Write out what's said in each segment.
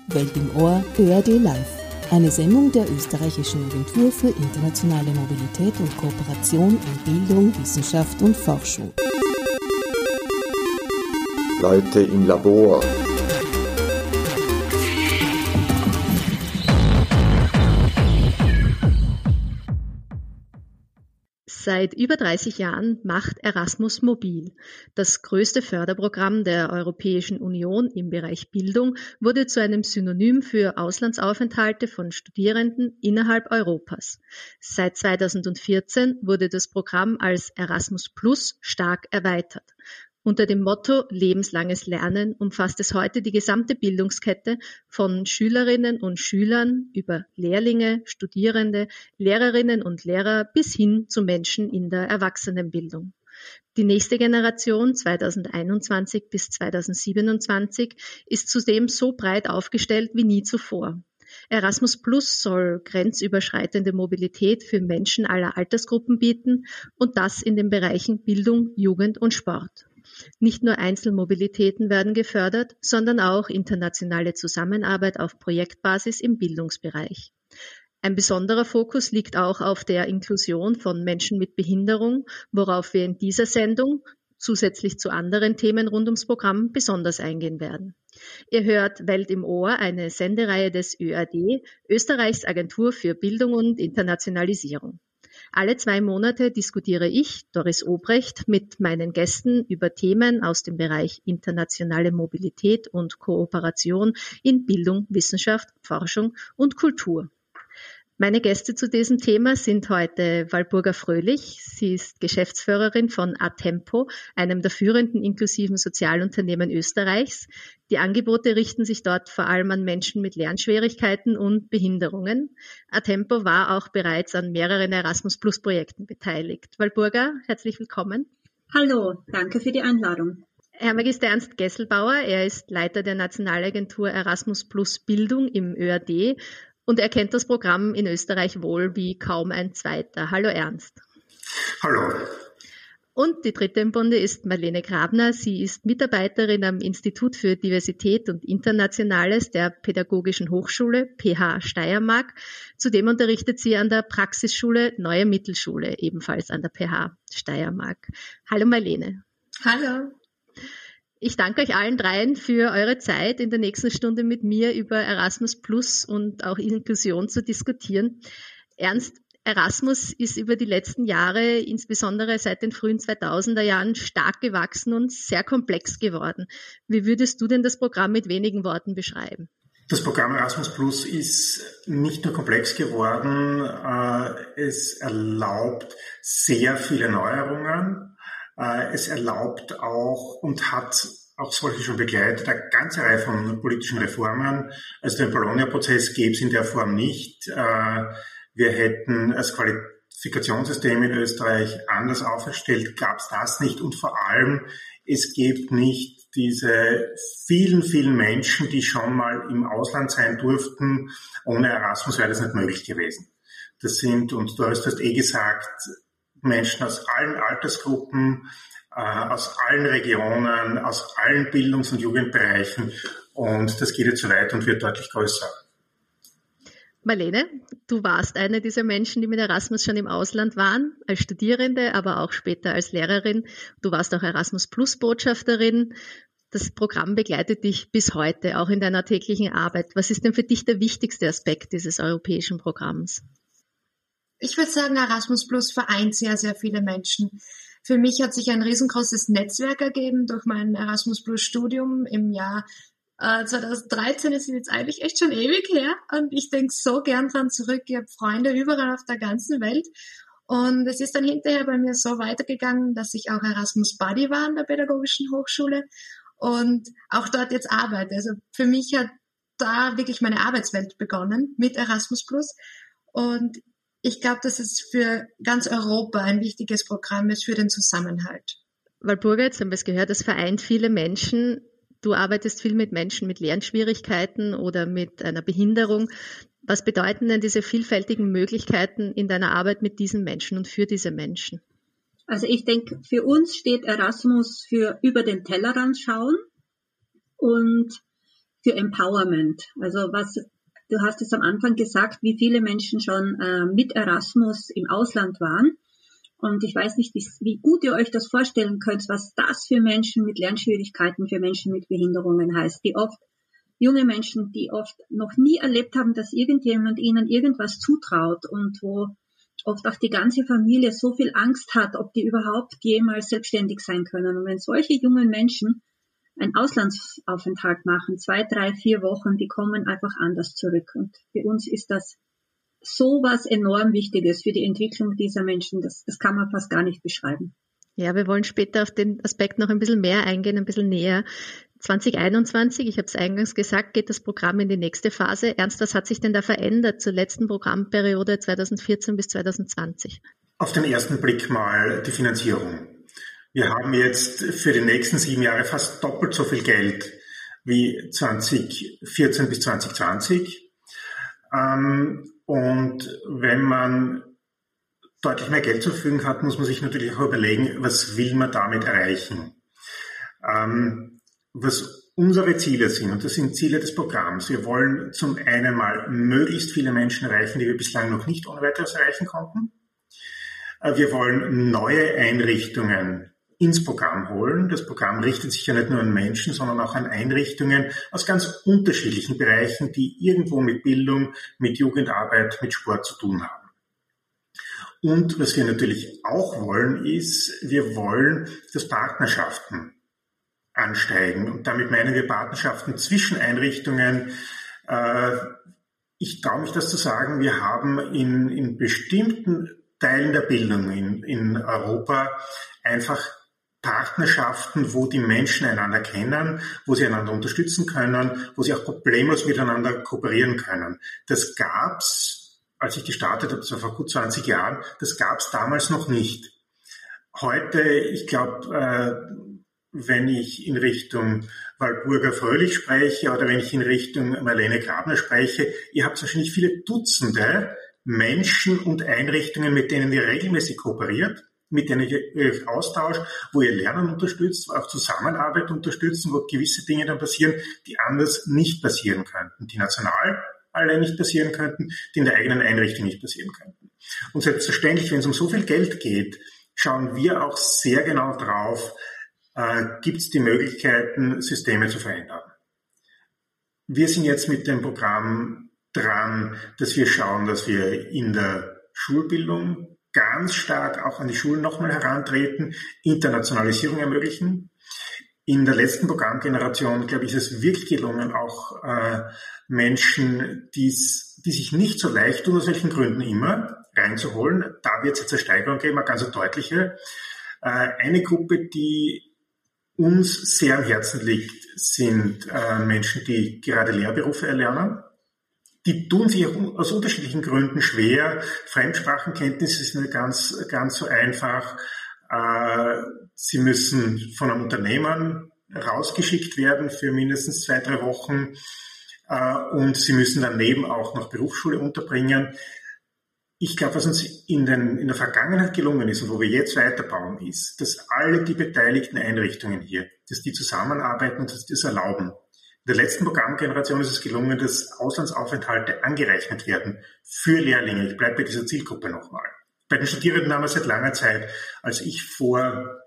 Welt im Ohr, ÖAD Live. Eine Sendung der Österreichischen Agentur für internationale Mobilität und Kooperation in Bildung, Wissenschaft und Forschung. Leute im Labor. Seit über 30 Jahren macht Erasmus mobil. Das größte Förderprogramm der Europäischen Union im Bereich Bildung wurde zu einem Synonym für Auslandsaufenthalte von Studierenden innerhalb Europas. Seit 2014 wurde das Programm als Erasmus Plus stark erweitert. Unter dem Motto Lebenslanges Lernen umfasst es heute die gesamte Bildungskette von Schülerinnen und Schülern über Lehrlinge, Studierende, Lehrerinnen und Lehrer bis hin zu Menschen in der Erwachsenenbildung. Die nächste Generation 2021 bis 2027 ist zudem so breit aufgestellt wie nie zuvor. Erasmus Plus soll grenzüberschreitende Mobilität für Menschen aller Altersgruppen bieten und das in den Bereichen Bildung, Jugend und Sport. Nicht nur Einzelmobilitäten werden gefördert, sondern auch internationale Zusammenarbeit auf Projektbasis im Bildungsbereich. Ein besonderer Fokus liegt auch auf der Inklusion von Menschen mit Behinderung, worauf wir in dieser Sendung zusätzlich zu anderen Themen rund ums Programm besonders eingehen werden. Ihr hört Welt im Ohr, eine Sendereihe des ÖAD, Österreichs Agentur für Bildung und Internationalisierung. Alle 2 Monate diskutiere ich, Doris Obrecht, mit meinen Gästen über Themen aus dem Bereich internationale Mobilität und Kooperation in Bildung, Wissenschaft, Forschung und Kultur. Meine Gäste zu diesem Thema sind heute Walpurga Fröhlich. Sie ist Geschäftsführerin von Atempo, einem der führenden inklusiven Sozialunternehmen Österreichs. Die Angebote richten sich dort vor allem an Menschen mit Lernschwierigkeiten und Behinderungen. Atempo war auch bereits an mehreren Erasmus-Plus-Projekten beteiligt. Walpurga, herzlich willkommen. Hallo, danke für die Einladung. Herr Magister Ernst Gesselbauer, er ist Leiter der Nationalagentur Erasmus Plus Bildung im ÖAD. Und er kennt das Programm in Österreich wohl wie kaum ein zweiter. Hallo Ernst. Hallo. Und die dritte im Bunde ist Marlene Grabner. Sie ist Mitarbeiterin am Institut für Diversität und Internationales der Pädagogischen Hochschule, PH Steiermark. Zudem unterrichtet sie an der Praxisschule Neue Mittelschule, ebenfalls an der PH Steiermark. Hallo Marlene. Hallo. Ich danke euch allen dreien für eure Zeit, in der nächsten Stunde mit mir über Erasmus Plus und auch Inklusion zu diskutieren. Ernst, Erasmus ist über die letzten Jahre, insbesondere seit den frühen 2000er Jahren, stark gewachsen und sehr komplex geworden. Wie würdest du denn das Programm mit wenigen Worten beschreiben? Das Programm Erasmus Plus ist nicht nur komplex geworden, es erlaubt sehr viele Neuerungen. Es erlaubt auch und hat auch solche schon begleitet, eine ganze Reihe von politischen Reformen. Also den Bologna-Prozess gäbe es in der Form nicht. Wir hätten das Qualifikationssystem in Österreich anders aufgestellt, gab es das nicht. Und vor allem, es gibt nicht diese vielen, vielen Menschen, die schon mal im Ausland sein durften. Ohne Erasmus wäre das nicht möglich gewesen. Das sind, und du hast das gesagt, Menschen aus allen Altersgruppen, aus allen Regionen, aus allen Bildungs- und Jugendbereichen. Und das geht jetzt so weit und wird deutlich größer. Marlene, du warst eine dieser Menschen, die mit Erasmus schon im Ausland waren, als Studierende, aber auch später als Lehrerin. Du warst auch Erasmus Plus Botschafterin. Das Programm begleitet dich bis heute, auch in deiner täglichen Arbeit. Was ist denn für dich der wichtigste Aspekt dieses europäischen Programms? Ich würde sagen, Erasmus Plus vereint sehr, sehr viele Menschen. Für mich hat sich ein riesengroßes Netzwerk ergeben durch mein Erasmus Plus Studium im Jahr 2013. Das ist jetzt eigentlich echt schon ewig her und ich denke so gern dran zurück. Ich habe Freunde überall auf der ganzen Welt und es ist dann hinterher bei mir so weitergegangen, dass ich auch Erasmus Buddy war an der Pädagogischen Hochschule und auch dort jetzt arbeite. Also für mich hat da wirklich meine Arbeitswelt begonnen mit Erasmus Plus und ich glaube, dass es für ganz Europa ein wichtiges Programm ist für den Zusammenhalt. Walpurga, jetzt haben wir es gehört, das vereint viele Menschen. Du arbeitest viel mit Menschen mit Lernschwierigkeiten oder mit einer Behinderung. Was bedeuten denn diese vielfältigen Möglichkeiten in deiner Arbeit mit diesen Menschen und für diese Menschen? Also ich denke, für uns steht Erasmus für über den Tellerrand schauen und für Empowerment. Also du hast es am Anfang gesagt, wie viele Menschen schon mit Erasmus im Ausland waren. Und ich weiß nicht, wie gut ihr euch das vorstellen könnt, was das für Menschen mit Lernschwierigkeiten, für Menschen mit Behinderungen heißt, die oft junge Menschen, die oft noch nie erlebt haben, dass irgendjemand ihnen irgendwas zutraut und wo oft auch die ganze Familie so viel Angst hat, ob die überhaupt jemals selbstständig sein können. Und wenn solche jungen Menschen einen Auslandsaufenthalt machen, 2, 3, 4 Wochen, die kommen einfach anders zurück. Und für uns ist das so was enorm Wichtiges für die Entwicklung dieser Menschen. Das kann man fast gar nicht beschreiben. Ja, wir wollen später auf den Aspekt noch ein bisschen mehr eingehen, ein bisschen näher. 2021, ich habe es eingangs gesagt, geht das Programm in die nächste Phase. Ernst, was hat sich denn da verändert zur letzten Programmperiode 2014 bis 2020? Auf den ersten Blick mal die Finanzierung. Wir haben jetzt für die nächsten 7 Jahre fast doppelt so viel Geld wie 2014 bis 2020. Und wenn man deutlich mehr Geld zur Verfügung hat, muss man sich natürlich auch überlegen, was will man damit erreichen. Was unsere Ziele sind, und das sind Ziele des Programms. Wir wollen zum einen mal möglichst viele Menschen erreichen, die wir bislang noch nicht ohne weiteres erreichen konnten. Wir wollen neue Einrichtungen ins Programm holen. Das Programm richtet sich ja nicht nur an Menschen, sondern auch an Einrichtungen aus ganz unterschiedlichen Bereichen, die irgendwo mit Bildung, mit Jugendarbeit, mit Sport zu tun haben. Und was wir natürlich auch wollen, ist, wir wollen, dass Partnerschaften ansteigen. Und damit meinen wir Partnerschaften zwischen Einrichtungen. Ich traue mich das zu sagen, wir haben in bestimmten Teilen der Bildung in Europa einfach Partnerschaften, wo die Menschen einander kennen, wo sie einander unterstützen können, wo sie auch problemlos miteinander kooperieren können. Das gab's, als ich gestartet habe, das war vor gut 20 Jahren, das gab's damals noch nicht. Heute, ich glaube, wenn ich in Richtung Walburga Fröhlich spreche oder wenn ich in Richtung Marlene Grabner spreche, ihr habt wahrscheinlich viele Dutzende Menschen und Einrichtungen, mit denen ihr regelmäßig kooperiert, mit denen ihr euch austauscht, wo ihr Lernen unterstützt, auch Zusammenarbeit unterstützt, wo gewisse Dinge dann passieren, die anders nicht passieren könnten, die national alle nicht passieren könnten, die in der eigenen Einrichtung nicht passieren könnten. Und selbstverständlich, wenn es um so viel Geld geht, schauen wir auch sehr genau drauf, gibt es die Möglichkeiten, Systeme zu verändern. Wir sind jetzt mit dem Programm dran, dass wir schauen, dass wir in der Schulbildung ganz stark auch an die Schulen nochmal herantreten, Internationalisierung ermöglichen. In der letzten Programmgeneration, glaube ich, ist es wirklich gelungen, auch Menschen, die sich nicht so leicht tun, aus welchen Gründen immer, reinzuholen. Da wird es jetzt eine Steigerung geben, eine ganz deutliche. Eine Gruppe, die uns sehr am Herzen liegt, sind Menschen, die gerade Lehrberufe erlernen. Die tun sich aus unterschiedlichen Gründen schwer. Fremdsprachenkenntnis ist nicht ganz so einfach. Sie müssen von einem Unternehmen rausgeschickt werden für mindestens 2, 3 Wochen. Und sie müssen daneben auch noch Berufsschule unterbringen. Ich glaube, was uns in der Vergangenheit gelungen ist und wo wir jetzt weiterbauen, ist, dass alle die beteiligten Einrichtungen hier, dass die zusammenarbeiten und dass die das erlauben. In der letzten Programmgeneration ist es gelungen, dass Auslandsaufenthalte angerechnet werden für Lehrlinge. Ich bleibe bei dieser Zielgruppe nochmal. Bei den Studierenden haben wir seit langer Zeit, als ich vor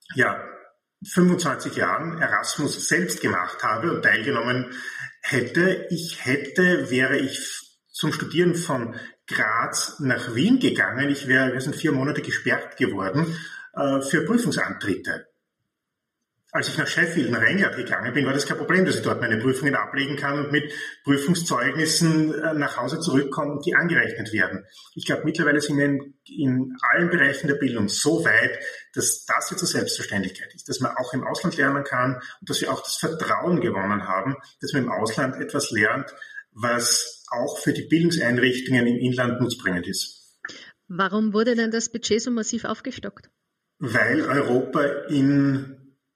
25 Jahren Erasmus selbst gemacht habe und teilgenommen hätte, wäre ich zum Studieren von Graz nach Wien gegangen. Wir sind 4 Monate gesperrt geworden für Prüfungsantritte. Als ich nach Sheffield, nach England gegangen bin, war das kein Problem, dass ich dort meine Prüfungen ablegen kann und mit Prüfungszeugnissen nach Hause zurückkomme und die angerechnet werden. Ich glaube, mittlerweile sind wir in allen Bereichen der Bildung so weit, dass das jetzt eine Selbstverständlichkeit ist, dass man auch im Ausland lernen kann und dass wir auch das Vertrauen gewonnen haben, dass man im Ausland etwas lernt, was auch für die Bildungseinrichtungen im Inland nutzbringend ist. Warum wurde denn das Budget so massiv aufgestockt? Weil Europa in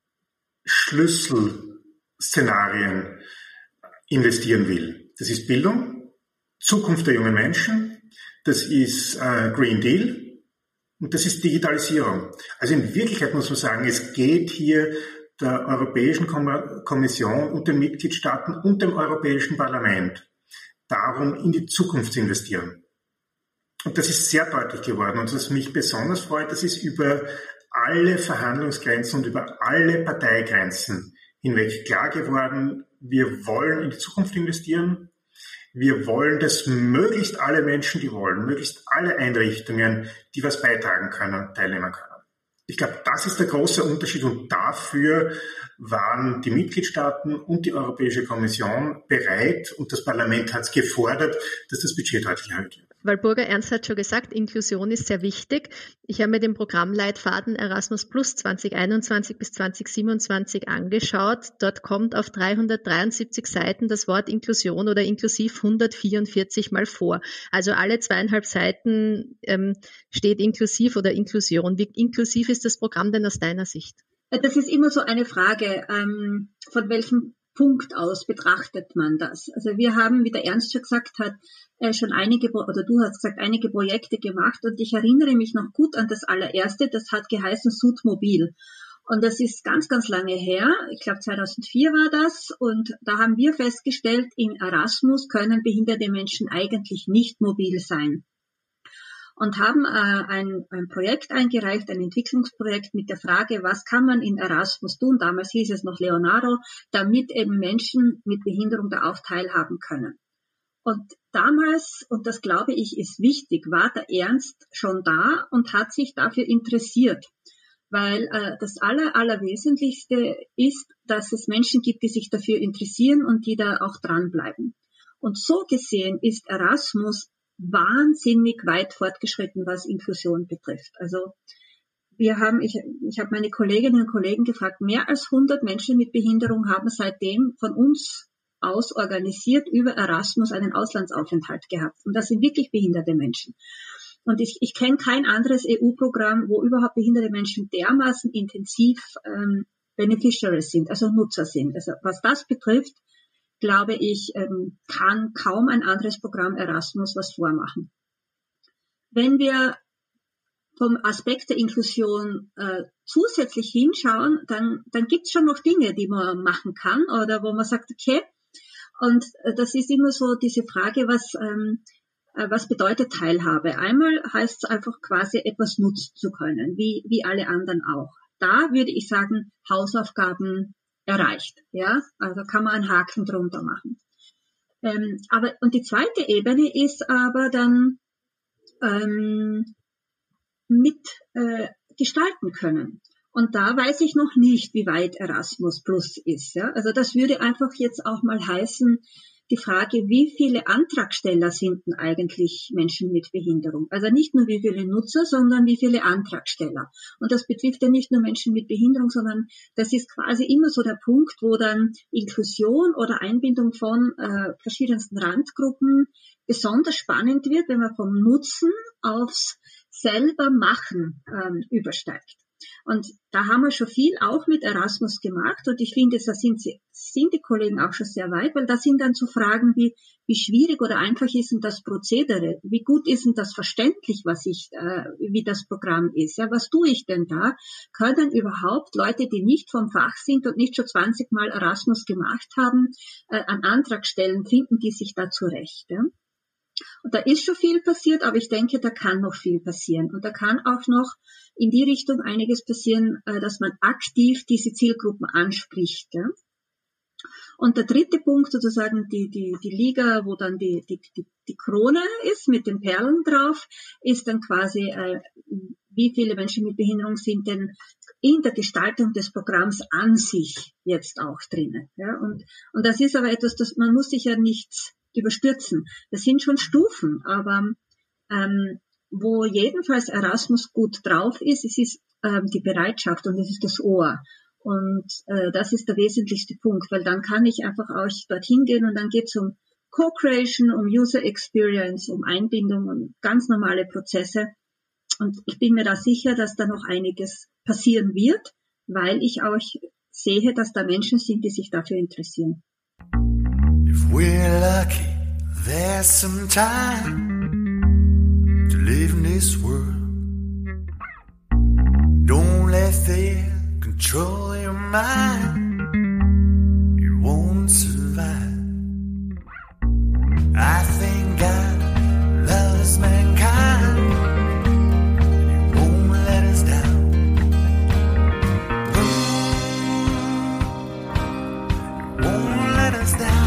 Schlüsselszenarien investieren will. Das ist Bildung, Zukunft der jungen Menschen, das ist Green Deal und das ist Digitalisierung. Also in Wirklichkeit muss man sagen, es geht hier der Europäischen Kommission und den Mitgliedstaaten und dem Europäischen Parlament darum, in die Zukunft zu investieren. Und das ist sehr deutlich geworden. Und was mich besonders freut, das ist über alle Verhandlungsgrenzen und über alle Parteigrenzen hinweg klar geworden, wir wollen in die Zukunft investieren. Wir wollen, dass möglichst alle Menschen, die wollen, möglichst alle Einrichtungen, die was beitragen können, teilnehmen können. Ich glaube, das ist der große Unterschied und dafür waren die Mitgliedstaaten und die Europäische Kommission bereit und das Parlament hat es gefordert, dass das Budget deutlich erhöht wird. Walburga Ernst hat schon gesagt, Inklusion ist sehr wichtig. Ich habe mir den Programmleitfaden Erasmus Plus 2021 bis 2027 angeschaut. Dort kommt auf 373 Seiten das Wort Inklusion oder inklusiv 144 Mal vor. Also alle 2,5 Seiten steht inklusiv oder Inklusion. Wie inklusiv ist das Programm denn aus deiner Sicht? Das ist immer so eine Frage, von welchem Punkt aus betrachtet man das? Also wir haben, wie der Ernst schon gesagt hat, schon einige Projekte gemacht und ich erinnere mich noch gut an das allererste, das hat geheißen Südmobil. Und das ist ganz, ganz lange her, ich glaube 2004 war das und da haben wir festgestellt, in Erasmus können behinderte Menschen eigentlich nicht mobil sein. Und haben ein Projekt eingereicht, ein Entwicklungsprojekt mit der Frage, was kann man in Erasmus tun, damals hieß es noch Leonardo, damit eben Menschen mit Behinderung da auch teilhaben können. Und damals, und das glaube ich ist wichtig, war der Ernst schon da und hat sich dafür interessiert. Weil das Allerwesentlichste ist, dass es Menschen gibt, die sich dafür interessieren und die da auch dranbleiben. Und so gesehen ist Erasmus wahnsinnig weit fortgeschritten, was Inklusion betrifft. Also ich habe meine Kolleginnen und Kollegen gefragt, mehr als 100 Menschen mit Behinderung haben seitdem von uns aus organisiert über Erasmus einen Auslandsaufenthalt gehabt. Und das sind wirklich behinderte Menschen. Und ich kenne kein anderes EU-Programm, wo überhaupt behinderte Menschen dermaßen intensiv Beneficiaries sind, also Nutzer sind. Also was das betrifft, glaube ich, kann kaum ein anderes Programm Erasmus was vormachen. Wenn wir vom Aspekt der Inklusion zusätzlich hinschauen, dann gibt's schon noch Dinge, die man machen kann oder wo man sagt, okay, und das ist immer so diese Frage, was bedeutet Teilhabe? Einmal heißt es einfach quasi etwas nutzen zu können, wie alle anderen auch. Da würde ich sagen, Hausaufgaben erreicht, ja, also kann man einen Haken drunter machen. Und die zweite Ebene ist aber dann gestalten können. Und da weiß ich noch nicht, wie weit Erasmus Plus ist. Ja? Also das würde einfach jetzt auch mal heißen, die Frage, wie viele Antragsteller sind denn eigentlich Menschen mit Behinderung? Also nicht nur wie viele Nutzer, sondern wie viele Antragsteller. Und das betrifft ja nicht nur Menschen mit Behinderung, sondern das ist quasi immer so der Punkt, wo dann Inklusion oder Einbindung von verschiedensten Randgruppen besonders spannend wird, wenn man vom Nutzen aufs selber Machen übersteigt. Und da haben wir schon viel auch mit Erasmus gemacht und ich finde, da sind die Kollegen auch schon sehr weit, weil da sind dann so Fragen wie schwierig oder einfach ist denn das Prozedere? Wie gut ist denn das verständlich, wie das Programm ist? Ja, was tue ich denn da? Können überhaupt Leute, die nicht vom Fach sind und nicht schon 20 Mal Erasmus gemacht haben, an Antragstellen finden die sich da zurecht? Ja? Und da ist schon viel passiert, aber ich denke, da kann noch viel passieren. Und da kann auch noch in die Richtung einiges passieren, dass man aktiv diese Zielgruppen anspricht. Ja? Und der dritte Punkt, sozusagen die Liga, wo dann die Krone ist mit den Perlen drauf, ist dann quasi, wie viele Menschen mit Behinderung sind denn in der Gestaltung des Programms an sich jetzt auch drinnen. Ja? Und das ist aber etwas, das man muss sich ja nicht überstürzen. Das sind schon Stufen, aber wo jedenfalls Erasmus gut drauf ist, es ist die Bereitschaft und es ist das Ohr. Und das ist der wesentlichste Punkt, weil dann kann ich einfach auch dorthin gehen und dann geht es um Co-Creation, um User Experience, um Einbindung und ganz normale Prozesse. Und ich bin mir da sicher, dass da noch einiges passieren wird, weil ich auch sehe, dass da Menschen sind, die sich dafür interessieren. If we're lucky, there's some time to live in this world. Don't let fear control your mind, it won't survive. I think God loves mankind, and He won't let us down. He won't let us down.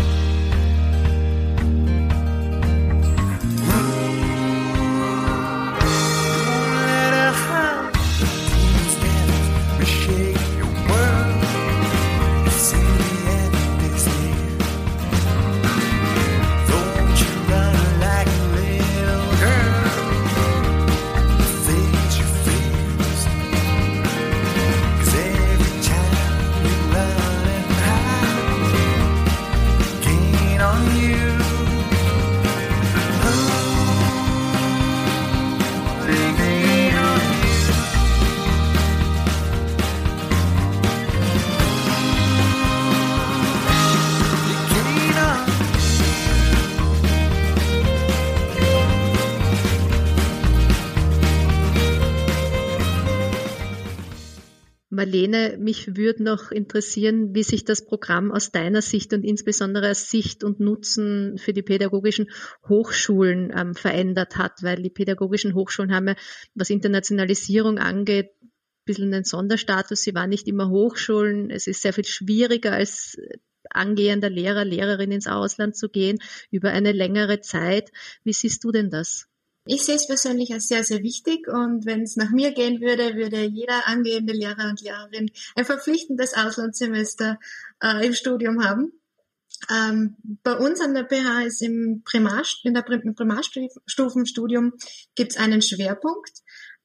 Marlene, mich würde noch interessieren, wie sich das Programm aus deiner Sicht und insbesondere aus Sicht und Nutzen für die pädagogischen Hochschulen verändert hat, weil die pädagogischen Hochschulen haben ja, was Internationalisierung angeht, ein bisschen einen Sonderstatus. Sie waren nicht immer Hochschulen. Es ist sehr viel schwieriger als angehender Lehrer, Lehrerin ins Ausland zu gehen über eine längere Zeit. Wie siehst du denn das? Ich sehe es persönlich als sehr, sehr wichtig, und wenn es nach mir gehen würde, würde jeder angehende Lehrer und Lehrerin ein verpflichtendes Auslandssemester im Studium haben. Bei uns an der PH ist im Primarstufenstudium gibt es einen Schwerpunkt,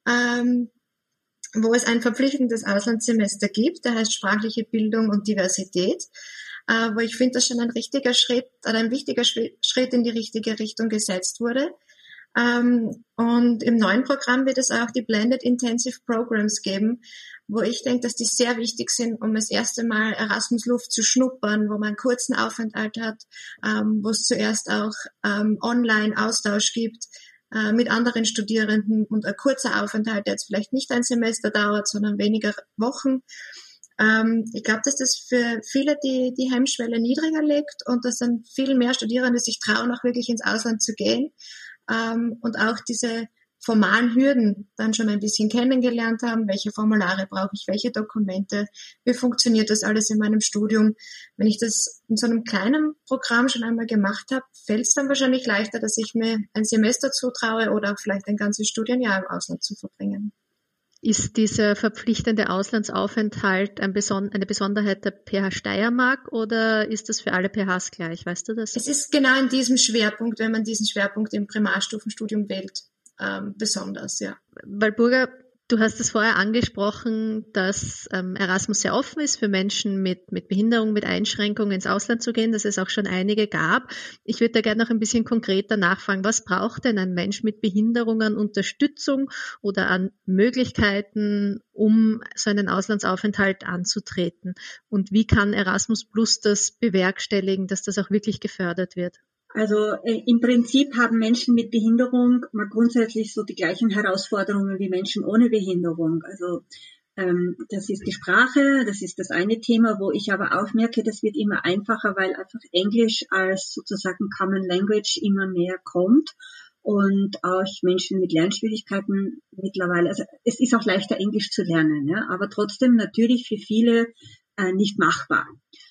wo es ein verpflichtendes Auslandssemester gibt, der heißt sprachliche Bildung und Diversität. Wo ich finde, dass schon ein wichtiger Schritt in die richtige Richtung gesetzt wurde. Und im neuen Programm wird es auch die Blended Intensive Programs geben, wo ich denke, dass die sehr wichtig sind, um das erste Mal Erasmus-Luft zu schnuppern, wo man einen kurzen Aufenthalt hat, wo es zuerst auch Online-Austausch gibt mit anderen Studierenden und ein kurzer Aufenthalt, der jetzt vielleicht nicht ein Semester dauert, sondern weniger Wochen. Ich glaube, dass das für viele die Hemmschwelle niedriger liegt und dass dann viel mehr Studierende sich trauen, auch wirklich ins Ausland zu gehen. Und auch diese formalen Hürden dann schon ein bisschen kennengelernt haben. Welche Formulare brauche ich, welche Dokumente, wie funktioniert das alles in meinem Studium? Wenn ich das in so einem kleinen Programm schon einmal gemacht habe, fällt es dann wahrscheinlich leichter, dass ich mir ein Semester zutraue oder auch vielleicht ein ganzes Studienjahr im Ausland zu verbringen. Ist dieser verpflichtende Auslandsaufenthalt eine Besonderheit der PH Steiermark oder ist das für alle PHs gleich? Weißt du das? Es ist genau in diesem Schwerpunkt, wenn man diesen Schwerpunkt im Primarstufenstudium wählt, besonders, ja. Walburga, du hast es vorher angesprochen, dass Erasmus sehr offen ist für Menschen mit Behinderung, mit Einschränkungen ins Ausland zu gehen, dass es auch schon einige gab. Ich würde da gerne noch ein bisschen konkreter nachfragen. Was braucht denn ein Mensch mit Behinderung an Unterstützung oder an Möglichkeiten, um so einen Auslandsaufenthalt anzutreten? Und wie kann Erasmus Plus das bewerkstelligen, dass das auch wirklich gefördert wird? Also im Prinzip haben Menschen mit Behinderung mal grundsätzlich so die gleichen Herausforderungen wie Menschen ohne Behinderung. Also das ist die Sprache, das ist das eine Thema, wo ich aber auch merke, das wird immer einfacher, weil einfach Englisch als sozusagen Common Language immer mehr kommt und auch Menschen mit Lernschwierigkeiten mittlerweile, also es ist auch leichter Englisch zu lernen, ja, aber trotzdem natürlich für viele nicht machbar.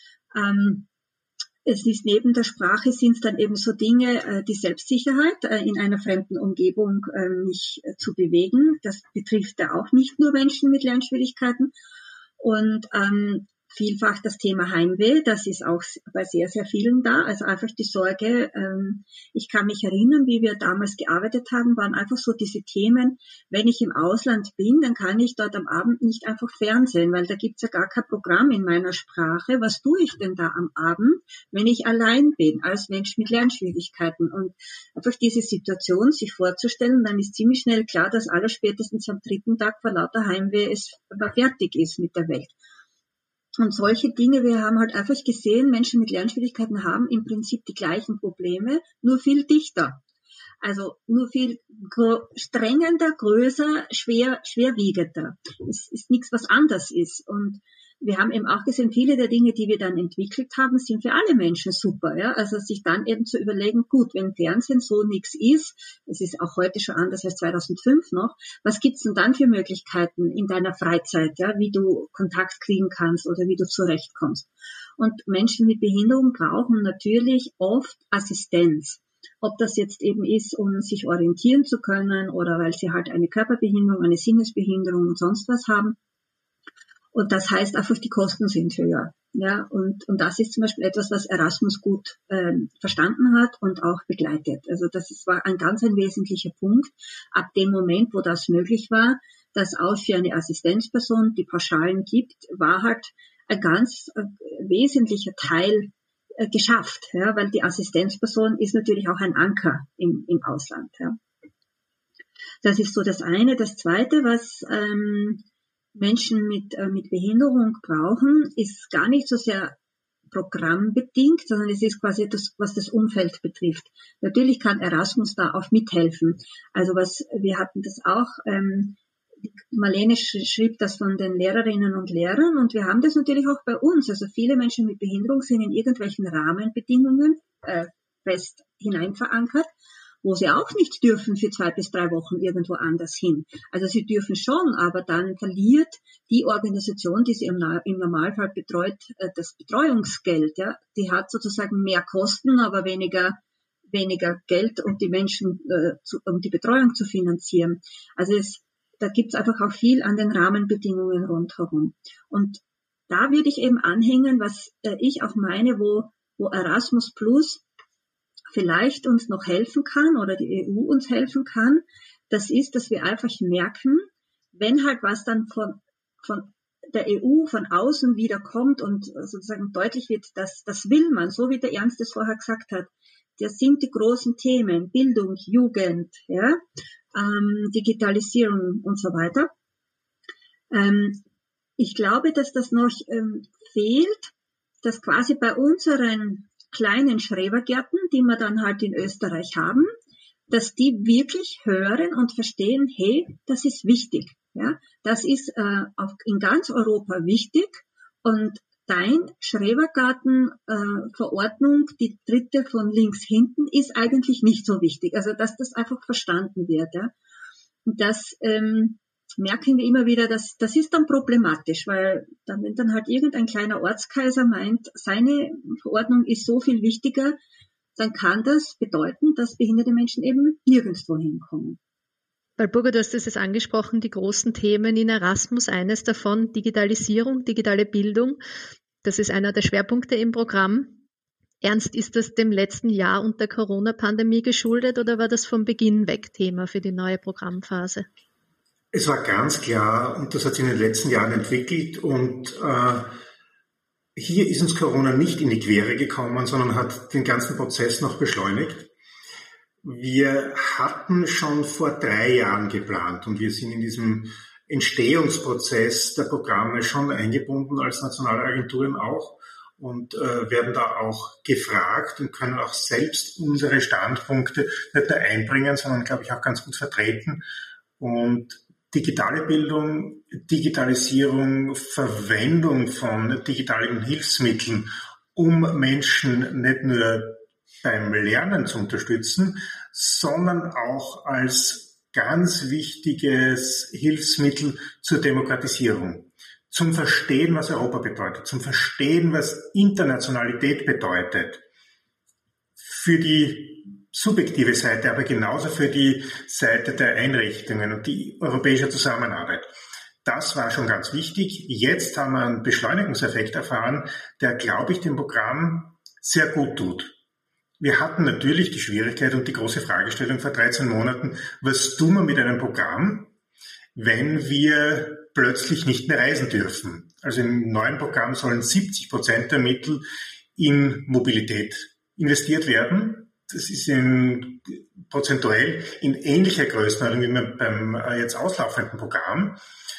Es ist neben der Sprache sind es dann eben so Dinge, die Selbstsicherheit in einer fremden Umgebung mich zu bewegen. Das betrifft ja auch nicht nur Menschen mit Lernschwierigkeiten. Und vielfach das Thema Heimweh, das ist auch bei sehr, sehr vielen da. Also einfach die Sorge, ich kann mich erinnern, wie wir damals gearbeitet haben, waren einfach so diese Themen, wenn ich im Ausland bin, dann kann ich dort am Abend nicht einfach Fernsehen, weil da gibt's ja gar kein Programm in meiner Sprache. Was tue ich denn da am Abend, wenn ich allein bin, als Mensch mit Lernschwierigkeiten? Und einfach diese Situation sich vorzustellen, dann ist ziemlich schnell klar, dass alles spätestens am 3. Tag vor lauter Heimweh fertig ist mit der Welt. Und solche Dinge, wir haben halt einfach gesehen, Menschen mit Lernschwierigkeiten haben im Prinzip die gleichen Probleme, nur viel dichter. Also nur viel strengender, größer, schwerwiegender. Es ist nichts, was anders ist. Und wir haben eben auch gesehen, viele der Dinge, die wir dann entwickelt haben, sind für alle Menschen super. Ja? Also sich dann eben zu überlegen, gut, wenn Fernsehen so nichts ist, es ist auch heute schon anders als 2005 noch, was gibt's denn dann für Möglichkeiten in deiner Freizeit, ja? Wie du Kontakt kriegen kannst oder wie du zurechtkommst. Und Menschen mit Behinderung brauchen natürlich oft Assistenz. Ob das jetzt eben ist, um sich orientieren zu können oder weil sie halt eine Körperbehinderung, eine Sinnesbehinderung und sonst was haben. Und das heißt einfach, die Kosten sind höher. Ja, und das ist zum Beispiel etwas, was Erasmus gut verstanden hat und auch begleitet. Also war ein ganz wesentlicher Punkt. Ab dem Moment, wo das möglich war, dass auch für eine Assistenzperson die Pauschalen gibt, war halt ein ganz wesentlicher Teil geschafft. Ja, weil die Assistenzperson ist natürlich auch ein Anker im Ausland. Ja. Das ist so das eine. Das zweite, was Menschen mit Behinderung brauchen, ist gar nicht so sehr programmbedingt, sondern es ist quasi das, was das Umfeld betrifft. Natürlich kann Erasmus da auch mithelfen. Also wir hatten das auch, Marlene schrieb das von den Lehrerinnen und Lehrern und wir haben das natürlich auch bei uns. Also viele Menschen mit Behinderung sind in irgendwelchen Rahmenbedingungen fest hinein verankert, wo sie auch nicht dürfen für 2 bis 3 Wochen irgendwo anders hin. Also sie dürfen schon, aber dann verliert die Organisation, die sie im Normalfall betreut, das Betreuungsgeld. Ja, die hat sozusagen mehr Kosten, aber weniger Geld, um die Menschen, um die Betreuung zu finanzieren. Also da gibt's einfach auch viel an den Rahmenbedingungen rundherum. Und da würde ich eben anhängen, was ich auch meine, wo Erasmus Plus vielleicht uns noch helfen kann oder die EU uns helfen kann, das ist, dass wir einfach merken, wenn halt was dann von der EU von außen wieder kommt und sozusagen deutlich wird, das will man, so wie der Ernst es vorher gesagt hat, das sind die großen Themen, Bildung, Jugend, ja, Digitalisierung und so weiter. Ich glaube, dass das noch fehlt, dass quasi bei unseren kleinen Schrebergärten, die wir dann halt in Österreich haben, dass die wirklich hören und verstehen, hey, das ist wichtig. Ja, das ist in ganz Europa wichtig und dein Schrebergarten-Verordnung, die dritte von links hinten, ist eigentlich nicht so wichtig. Also, dass das einfach verstanden wird. Ja. Und das merken wir immer wieder, das ist dann problematisch, weil wenn dann halt irgendein kleiner Ortskaiser meint, seine Verordnung ist so viel wichtiger, dann kann das bedeuten, dass behinderte Menschen eben nirgendwo hinkommen. Walburga, du hast es jetzt angesprochen, die großen Themen in Erasmus, eines davon Digitalisierung, digitale Bildung. Das ist einer der Schwerpunkte im Programm. Ernst, ist das dem letzten Jahr und der Corona-Pandemie geschuldet oder war das von Beginn weg Thema für die neue Programmphase? Es war ganz klar, und das hat sich in den letzten Jahren entwickelt, und hier ist uns Corona nicht in die Quere gekommen, sondern hat den ganzen Prozess noch beschleunigt. Wir hatten schon vor 3 Jahren geplant und wir sind in diesem Entstehungsprozess der Programme schon eingebunden als nationale Agenturen auch und werden da auch gefragt und können auch selbst unsere Standpunkte nicht nur einbringen, sondern, glaube ich, auch ganz gut vertreten. Und digitale Bildung, Digitalisierung, Verwendung von digitalen Hilfsmitteln, um Menschen nicht nur beim Lernen zu unterstützen, sondern auch als ganz wichtiges Hilfsmittel zur Demokratisierung, zum Verstehen, was Europa bedeutet, zum Verstehen, was Internationalität bedeutet, für die subjektive Seite, aber genauso für die Seite der Einrichtungen und die europäische Zusammenarbeit. Das war schon ganz wichtig. Jetzt haben wir einen Beschleunigungseffekt erfahren, der, glaube ich, dem Programm sehr gut tut. Wir hatten natürlich die Schwierigkeit und die große Fragestellung vor 13 Monaten, was tun wir mit einem Programm, wenn wir plötzlich nicht mehr reisen dürfen. Also im neuen Programm sollen 70% der Mittel in Mobilität investiert werden. Das ist prozentuell in ähnlicher Größenordnung wie beim jetzt auslaufenden Programm.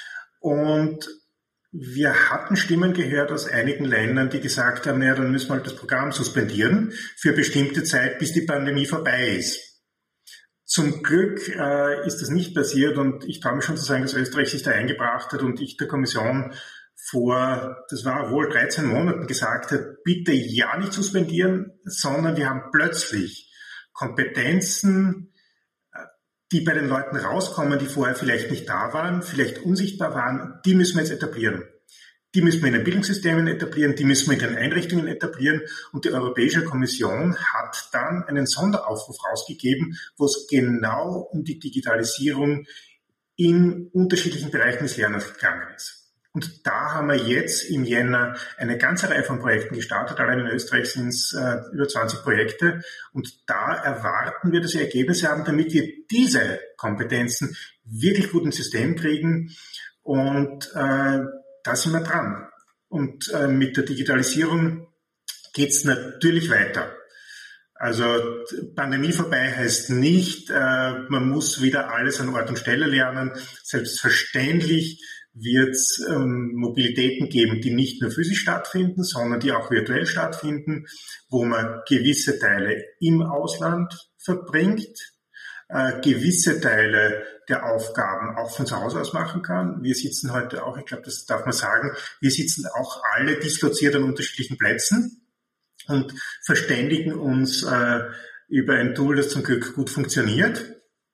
Und wir hatten Stimmen gehört aus einigen Ländern, die gesagt haben, ja, dann müssen wir halt das Programm suspendieren für bestimmte Zeit, bis die Pandemie vorbei ist. Zum Glück ist das nicht passiert und ich traue mich schon zu sagen, dass Österreich sich da eingebracht hat und ich der Kommission das war wohl 13 Monaten gesagt hat, bitte ja nicht suspendieren, sondern wir haben plötzlich Kompetenzen, die bei den Leuten rauskommen, die vorher vielleicht nicht da waren, vielleicht unsichtbar waren, die müssen wir jetzt etablieren. Die müssen wir in den Bildungssystemen etablieren, die müssen wir in den Einrichtungen etablieren. Und die Europäische Kommission hat dann einen Sonderaufruf rausgegeben, wo es genau um die Digitalisierung in unterschiedlichen Bereichen des Lernens gegangen ist. Und da haben wir jetzt im Jänner eine ganze Reihe von Projekten gestartet. Allein in Österreich sind es über 20 Projekte. Und da erwarten wir, dass wir Ergebnisse haben, damit wir diese Kompetenzen wirklich gut ins System kriegen. Und da sind wir dran. Und mit der Digitalisierung geht's natürlich weiter. Also Pandemie vorbei heißt nicht, man muss wieder alles an Ort und Stelle lernen. Selbstverständlich wird es Mobilitäten geben, die nicht nur physisch stattfinden, sondern die auch virtuell stattfinden, wo man gewisse Teile im Ausland verbringt, gewisse Teile der Aufgaben auch von zu Hause aus machen kann. Wir sitzen heute auch, ich glaube, das darf man sagen, wir sitzen auch alle disloziert an unterschiedlichen Plätzen und verständigen uns über ein Tool, das zum Glück gut funktioniert.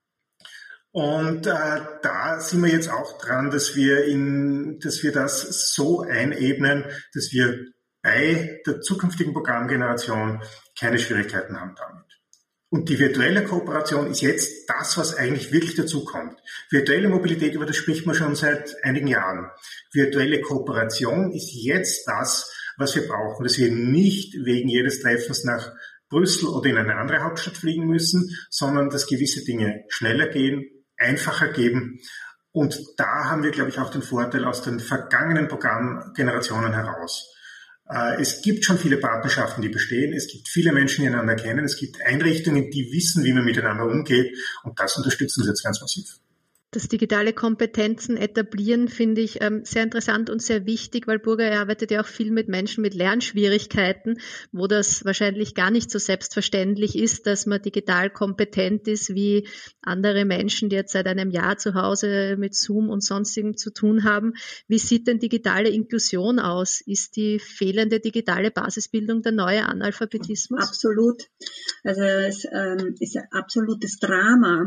Und da sind wir jetzt auch dran, dass wir das so einebnen, dass wir bei der zukünftigen Programmgeneration keine Schwierigkeiten haben damit. Und die virtuelle Kooperation ist jetzt das, was eigentlich wirklich dazukommt. Virtuelle Mobilität, über das spricht man schon seit einigen Jahren. Virtuelle Kooperation ist jetzt das, was wir brauchen, dass wir nicht wegen jedes Treffens nach Brüssel oder in eine andere Hauptstadt fliegen müssen, sondern dass gewisse Dinge schneller gehen, einfacher geben. Und da haben wir, glaube ich, auch den Vorteil aus den vergangenen Programmgenerationen heraus. Es gibt schon viele Partnerschaften, die bestehen. Es gibt viele Menschen, die einander kennen. Es gibt Einrichtungen, die wissen, wie man miteinander umgeht. Und das unterstützen wir jetzt ganz massiv. Das digitale Kompetenzen etablieren finde ich sehr interessant und sehr wichtig, weil Burger arbeitet ja auch viel mit Menschen mit Lernschwierigkeiten, wo das wahrscheinlich gar nicht so selbstverständlich ist, dass man digital kompetent ist wie andere Menschen, die jetzt seit einem Jahr zu Hause mit Zoom und sonstigem zu tun haben. Wie sieht denn digitale Inklusion aus? Ist die fehlende digitale Basisbildung der neue Analphabetismus? Absolut. Also es ist ein absolutes Drama,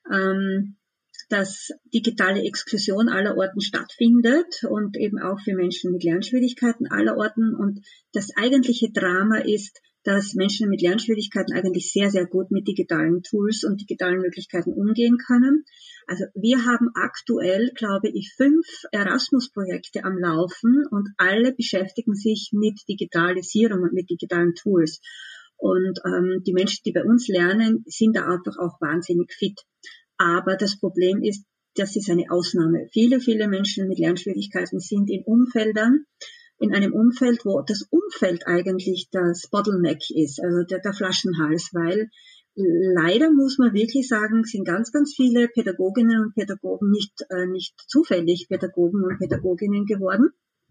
dass digitale Exklusion allerorten stattfindet und eben auch für Menschen mit Lernschwierigkeiten allerorten. Und das eigentliche Drama ist, dass Menschen mit Lernschwierigkeiten eigentlich sehr, sehr gut mit digitalen Tools und digitalen Möglichkeiten umgehen können. Also wir haben aktuell, glaube ich, 5 Erasmus-Projekte am Laufen und alle beschäftigen sich mit Digitalisierung und mit digitalen Tools. Und die Menschen, die bei uns lernen, sind da einfach auch wahnsinnig fit. Aber das Problem ist, das ist eine Ausnahme. Viele, viele Menschen mit Lernschwierigkeiten sind in einem Umfeld, wo das Umfeld eigentlich das Bottleneck ist, also der Flaschenhals, weil leider muss man wirklich sagen, sind ganz, ganz viele Pädagoginnen und Pädagogen nicht zufällig Pädagogen und Pädagoginnen geworden,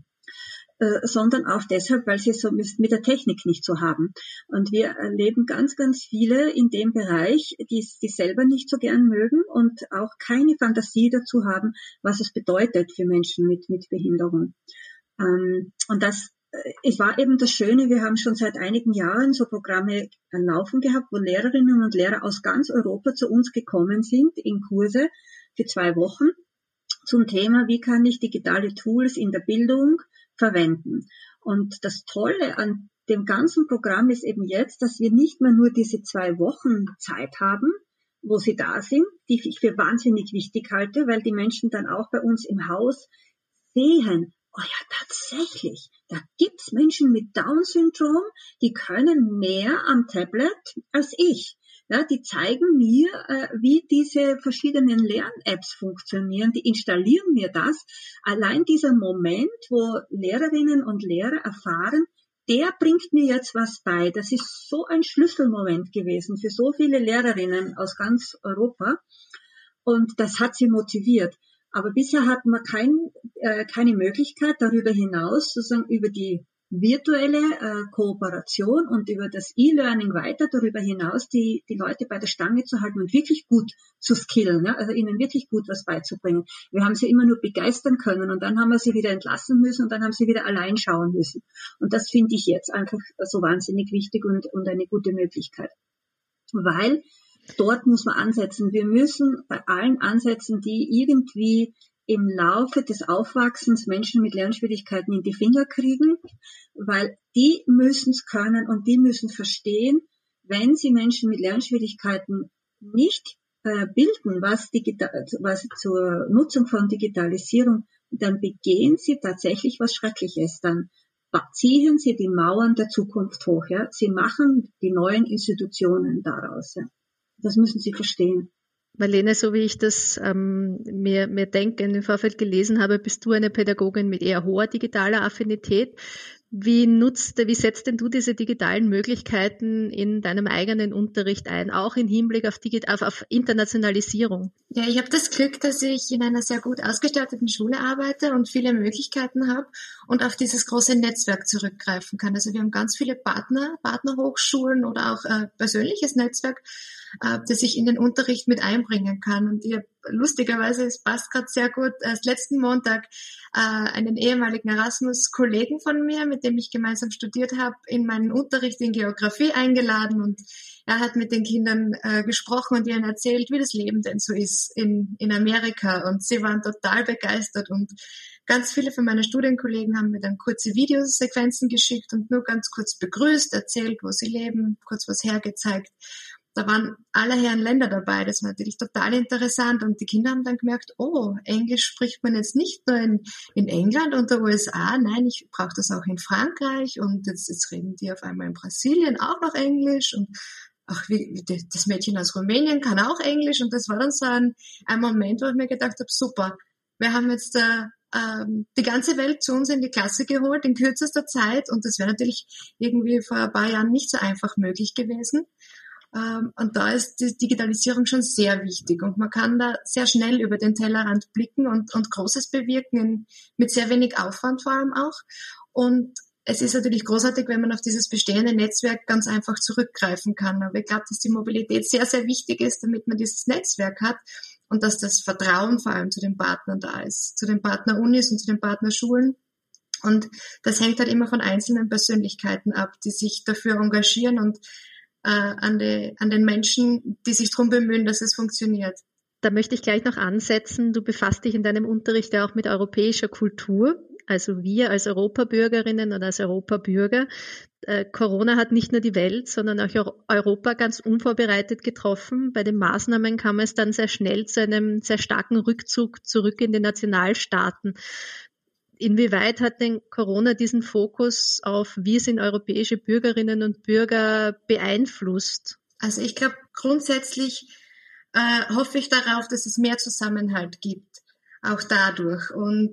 sondern auch deshalb, weil sie so mit der Technik nicht so haben. Und wir erleben ganz, ganz viele in dem Bereich, die selber nicht so gern mögen und auch keine Fantasie dazu haben, was es bedeutet für Menschen mit Behinderung. Und es war eben das Schöne, wir haben schon seit einigen Jahren so Programme am Laufen gehabt, wo Lehrerinnen und Lehrer aus ganz Europa zu uns gekommen sind in Kurse für 2 Wochen zum Thema, wie kann ich digitale Tools in der Bildung verwenden. Und das Tolle an dem ganzen Programm ist eben jetzt, dass wir nicht mehr nur diese 2 Wochen Zeit haben, wo sie da sind, die ich für wahnsinnig wichtig halte, weil die Menschen dann auch bei uns im Haus sehen, oh ja, tatsächlich, da gibt's Menschen mit Down-Syndrom, die können mehr am Tablet als ich. Ja, die zeigen mir, wie diese verschiedenen Lern-Apps funktionieren. Die installieren mir das. Allein dieser Moment, wo Lehrerinnen und Lehrer erfahren, der bringt mir jetzt was bei. Das ist so ein Schlüsselmoment gewesen für so viele Lehrerinnen aus ganz Europa. Und das hat sie motiviert. Aber bisher hatten wir keine Möglichkeit darüber hinaus, sozusagen über die virtuelle Kooperation und über das E-Learning weiter darüber hinaus die Leute bei der Stange zu halten und wirklich gut zu skillen, ja? Also ihnen wirklich gut was beizubringen. Wir haben sie immer nur begeistern können und dann haben wir sie wieder entlassen müssen und dann haben sie wieder allein schauen müssen. Und das finde ich jetzt einfach so wahnsinnig wichtig und eine gute Möglichkeit. Weil dort muss man ansetzen. Wir müssen bei allen ansetzen, die irgendwie im Laufe des Aufwachsens Menschen mit Lernschwierigkeiten in die Finger kriegen, weil die müssen es können und die müssen verstehen, wenn sie Menschen mit Lernschwierigkeiten nicht bilden, was zur Nutzung von Digitalisierung, dann begehen sie tatsächlich was Schreckliches. Dann ziehen sie die Mauern der Zukunft hoch. Ja? Sie machen die neuen Institutionen daraus. Ja? Das müssen sie verstehen. Marlene, so wie ich das mir denke, im Vorfeld gelesen habe, bist du eine Pädagogin mit eher hoher digitaler Affinität. Wie setzt denn du diese digitalen Möglichkeiten in deinem eigenen Unterricht ein, auch im Hinblick auf Internationalisierung? Ja, ich habe das Glück, dass ich in einer sehr gut ausgestatteten Schule arbeite und viele Möglichkeiten habe und auf dieses große Netzwerk zurückgreifen kann. Also wir haben ganz viele Partnerhochschulen oder auch persönliches Netzwerk, das ich in den Unterricht mit einbringen kann. Und lustigerweise, es passt gerade sehr gut, erst letzten Montag einen ehemaligen Erasmus-Kollegen von mir, mit dem ich gemeinsam studiert habe, in meinen Unterricht in Geografie eingeladen und er hat mit den Kindern gesprochen und ihnen erzählt, wie das Leben denn so ist in Amerika und sie waren total begeistert und ganz viele von meinen Studienkollegen haben mir dann kurze Videosequenzen geschickt und nur ganz kurz begrüßt, erzählt, wo sie leben, kurz was hergezeigt. Da waren alle Herren Länder dabei, das war natürlich total interessant und die Kinder haben dann gemerkt, oh, Englisch spricht man jetzt nicht nur in England und der USA, nein, ich brauche das auch in Frankreich und jetzt reden die auf einmal in Brasilien auch noch Englisch und ach, das Mädchen aus Rumänien kann auch Englisch und das war dann so ein Moment, wo ich mir gedacht habe, super, wir haben jetzt die ganze Welt zu uns in die Klasse geholt in kürzester Zeit und das wäre natürlich irgendwie vor ein paar Jahren nicht so einfach möglich gewesen. Und da ist die Digitalisierung schon sehr wichtig und man kann da sehr schnell über den Tellerrand blicken und Großes bewirken, mit sehr wenig Aufwand vor allem auch. Und es ist natürlich großartig, wenn man auf dieses bestehende Netzwerk ganz einfach zurückgreifen kann. Aber ich glaube, dass die Mobilität sehr, sehr wichtig ist, damit man dieses Netzwerk hat und dass das Vertrauen vor allem zu den Partnern da ist, zu den Partnerunis und zu den Partnerschulen. Und das hängt halt immer von einzelnen Persönlichkeiten ab, die sich dafür engagieren und an den Menschen, die sich darum bemühen, dass es funktioniert. Da möchte ich gleich noch ansetzen. Du befasst dich in deinem Unterricht ja auch mit europäischer Kultur. Also wir als Europabürgerinnen und als Europabürger. Corona hat nicht nur die Welt, sondern auch Europa ganz unvorbereitet getroffen. Bei den Maßnahmen kam es dann sehr schnell zu einem sehr starken Rückzug zurück in die Nationalstaaten. Inwieweit hat denn Corona diesen Fokus auf wir sind europäische Bürgerinnen und Bürger beeinflusst? Also ich glaube, grundsätzlich hoffe ich darauf, dass es mehr Zusammenhalt gibt, auch dadurch. Und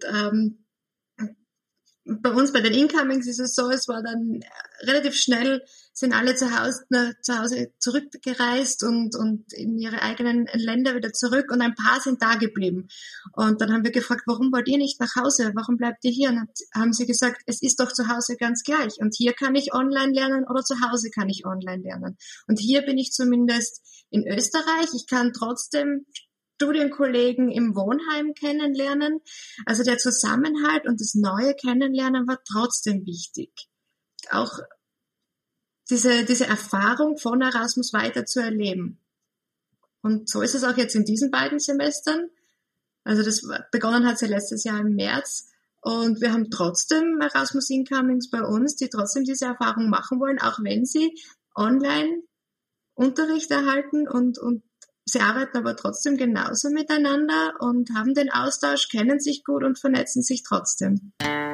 bei uns bei den Incomings ist es so, es war dann relativ schnell, sind alle zu Hause zurückgereist und in ihre eigenen Länder wieder zurück und ein paar sind da geblieben. Und dann haben wir gefragt, warum wollt ihr nicht nach Hause? Warum bleibt ihr hier? Und haben sie gesagt, es ist doch zu Hause ganz gleich. Und hier kann ich online lernen oder zu Hause kann ich online lernen. Und hier bin ich zumindest in Österreich. Ich kann trotzdem Studienkollegen im Wohnheim kennenlernen. Also der Zusammenhalt und das neue Kennenlernen war trotzdem wichtig. Auch diese Erfahrung von Erasmus weiter zu erleben. Und so ist es auch jetzt in diesen beiden Semestern. Also das begonnen hat ja letztes Jahr im März. Und wir haben trotzdem Erasmus Incomings bei uns, die trotzdem diese Erfahrung machen wollen, auch wenn sie online Unterricht erhalten und sie arbeiten aber trotzdem genauso miteinander und haben den Austausch, kennen sich gut und vernetzen sich trotzdem.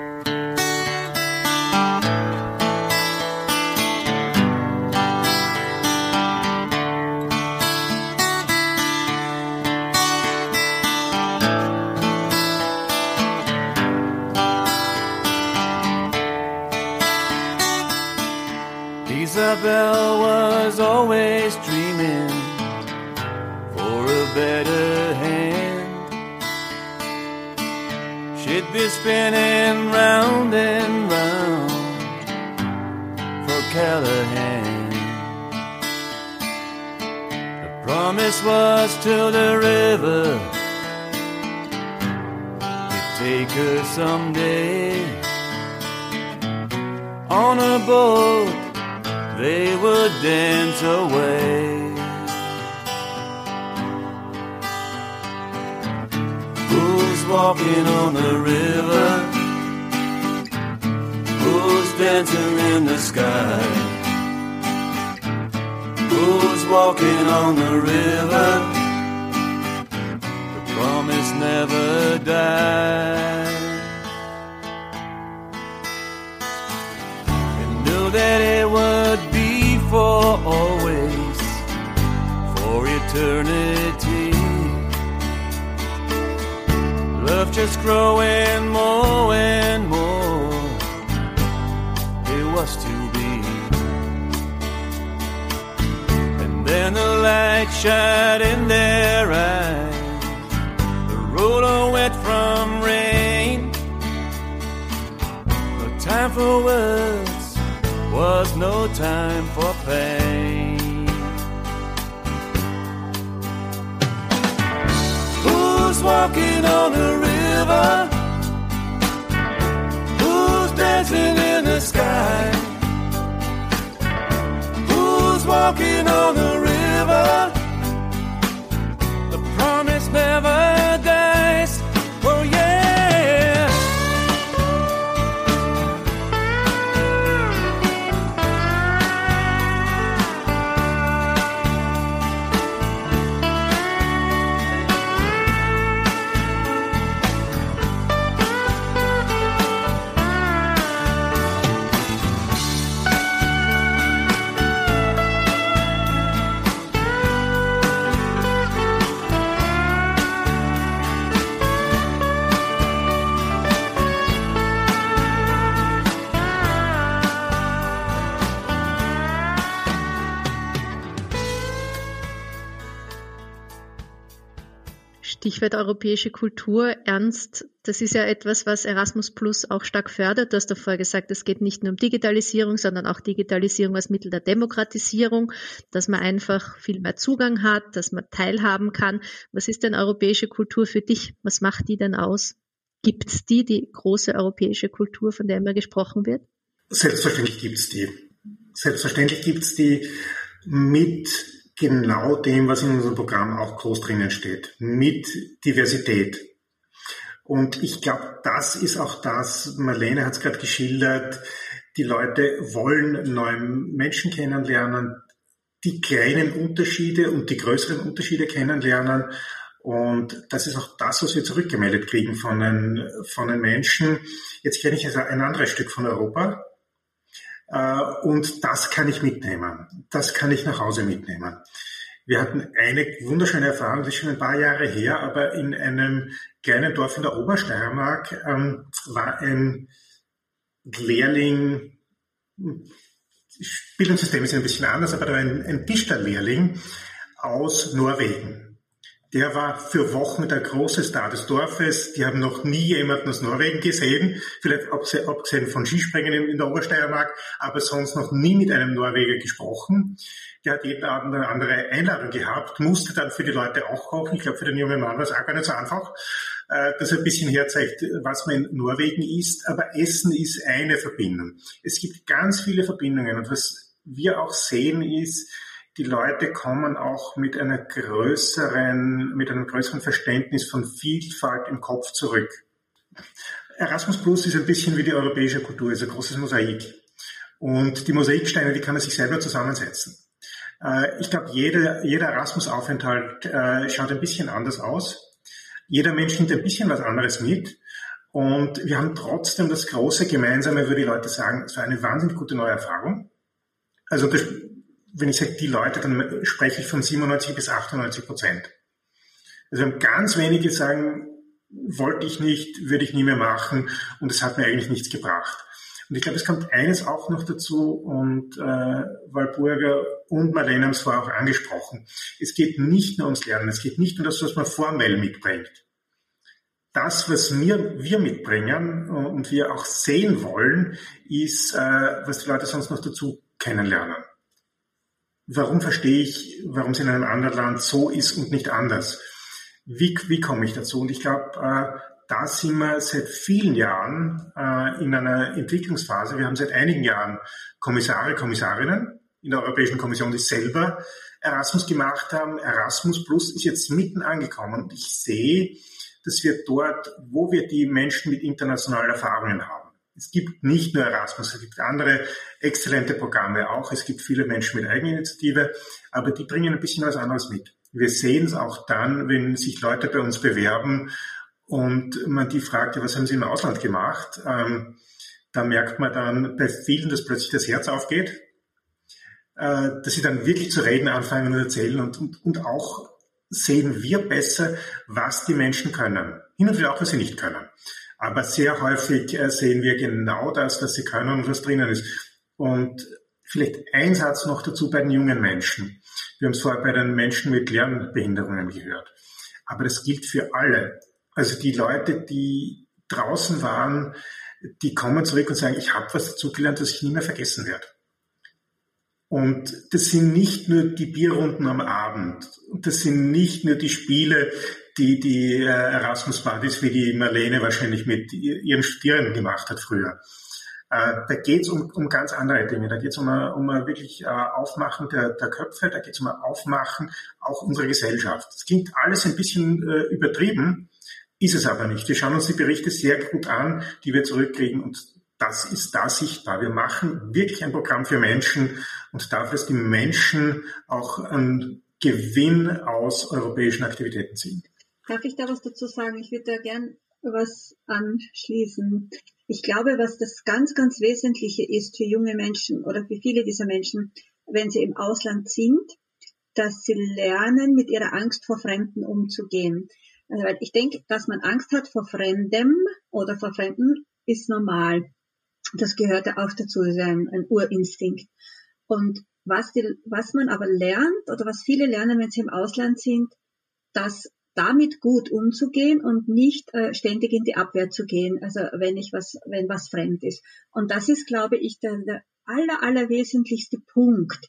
Isabel was always dreaming for a better hand. She'd be spinning round and round Callahan. The promise was till the river would take her someday. On a boat they would dance away. Who's walking on the river? Who's dancing in the sky? Who's walking on the river? The promise never died. And knew that it would be for always, for eternity. Love just growing more and more. It was to be. And then the light shined in their eyes. The road all wet from rain. No time for words, was no time for pain. Who's walking on the river? Who's dancing in the sky? Who's walking on the river? The promise never dies. Oh yeah. Stichwort europäische Kultur. Ernst, das ist ja etwas, was Erasmus Plus auch stark fördert. Du hast davor gesagt, es geht nicht nur um Digitalisierung, sondern auch Digitalisierung als Mittel der Demokratisierung, dass man einfach viel mehr Zugang hat, dass man teilhaben kann. Was ist denn europäische Kultur für dich? Was macht die denn aus? Gibt es die große europäische Kultur, von der immer gesprochen wird? Selbstverständlich gibt es die. Selbstverständlich gibt es die mit genau dem, was in unserem Programm auch groß drinnen steht, mit Diversität. Und ich glaube, das ist auch das, Marlene hat es gerade geschildert, die Leute wollen neue Menschen kennenlernen, die kleinen Unterschiede und die größeren Unterschiede kennenlernen. Und das ist auch das, was wir zurückgemeldet kriegen von den Menschen. Jetzt kenne ich also ein anderes Stück von Europa. Und das kann ich mitnehmen. Das kann ich nach Hause mitnehmen. Wir hatten eine wunderschöne Erfahrung, das ist schon ein paar Jahre her, aber in einem kleinen Dorf in der Obersteiermark war ein Lehrling, das Bildungssystem ist ein bisschen anders, aber da war ein Tischlerlehrling aus Norwegen. Der war für Wochen der große Star des Dorfes. Die haben noch nie jemanden aus Norwegen gesehen, vielleicht abgesehen von Skispringen in der Obersteiermark, aber sonst noch nie mit einem Norweger gesprochen. Der hat jeden Abend eine andere Einladung gehabt, musste dann für die Leute auch kochen. Ich glaube, für den jungen Mann war es auch gar nicht so einfach, dass er ein bisschen herzeigt, was man in Norwegen isst. Aber Essen ist eine Verbindung. Es gibt ganz viele Verbindungen. Und was wir auch sehen ist, die Leute kommen auch mit einem größeren Verständnis von Vielfalt im Kopf zurück. Erasmus Plus ist ein bisschen wie die europäische Kultur, ist ein großes Mosaik. Und die Mosaiksteine, die kann man sich selber zusammensetzen. Ich glaube, jeder Erasmus-Aufenthalt schaut ein bisschen anders aus. Jeder Mensch nimmt ein bisschen was anderes mit. Und wir haben trotzdem das große Gemeinsame, würde die Leute sagen, es war eine wahnsinnig gute neue Erfahrung. Also wenn ich sage die Leute, dann spreche ich von 97% bis 98%. Also ganz wenige sagen, wollte ich nicht, würde ich nie mehr machen und es hat mir eigentlich nichts gebracht. Und ich glaube, es kommt eines auch noch dazu und Walburga und Marlene haben es vorher auch angesprochen. Es geht nicht nur ums Lernen, es geht nicht nur das, was man formell mitbringt. Das, was wir mitbringen und wir auch sehen wollen, ist, was die Leute sonst noch dazu kennenlernen. Warum verstehe ich, warum es in einem anderen Land so ist und nicht anders? Wie komme ich dazu? Und ich glaube, da sind wir seit vielen Jahren in einer Entwicklungsphase. Wir haben seit einigen Jahren Kommissare, Kommissarinnen in der Europäischen Kommission, die selber Erasmus gemacht haben. Erasmus Plus ist jetzt mitten angekommen. Und ich sehe, dass wir dort, wo wir die Menschen mit internationalen Erfahrungen haben. Es gibt nicht nur Erasmus, es gibt andere exzellente Programme auch. Es gibt viele Menschen mit Eigeninitiative, aber die bringen ein bisschen was anderes mit. Wir sehen es auch dann, wenn sich Leute bei uns bewerben und man die fragt, was haben sie im Ausland gemacht? Da merkt man dann bei vielen, dass plötzlich das Herz aufgeht, dass sie dann wirklich zu reden anfangen und erzählen und auch sehen wir besser, was die Menschen können. Hin und wieder auch, was sie nicht können. Aber sehr häufig sehen wir genau das, was sie können und was drinnen ist. Und vielleicht ein Satz noch dazu bei den jungen Menschen. Wir haben es vorher bei den Menschen mit Lernbehinderungen gehört. Aber das gilt für alle. Also die Leute, die draußen waren, die kommen zurück und sagen, ich habe was dazugelernt, das ich nie mehr vergessen werde. Und das sind nicht nur die Bierrunden am Abend. Und das sind nicht nur die Spiele, die Erasmus-Partys, wie die Marlene wahrscheinlich mit ihren Studierenden gemacht hat früher. Da geht es um ganz andere Dinge. Da geht es um ein wirklich Aufmachen der Köpfe, da geht es um ein Aufmachen auch unserer Gesellschaft. Das klingt alles ein bisschen übertrieben, ist es aber nicht. Wir schauen uns die Berichte sehr gut an, die wir zurückkriegen, und das ist da sichtbar. Wir machen wirklich ein Programm für Menschen und dafür, dass die Menschen auch einen Gewinn aus europäischen Aktivitäten ziehen. Darf ich da was dazu sagen? Ich würde da gern was anschließen. Ich glaube, was das ganz, ganz Wesentliche ist für junge Menschen oder für viele dieser Menschen, wenn sie im Ausland sind, dass sie lernen, mit ihrer Angst vor Fremden umzugehen. Weil ich denke, dass man Angst hat vor Fremdem oder vor Fremden, ist normal. Das gehört ja auch dazu, das ist ein Urinstinkt. Und was man aber lernt oder was viele lernen, wenn sie im Ausland sind, dass damit gut umzugehen und nicht ständig in die Abwehr zu gehen, also wenn was fremd ist. Und das ist, glaube ich, der allerwesentlichste Punkt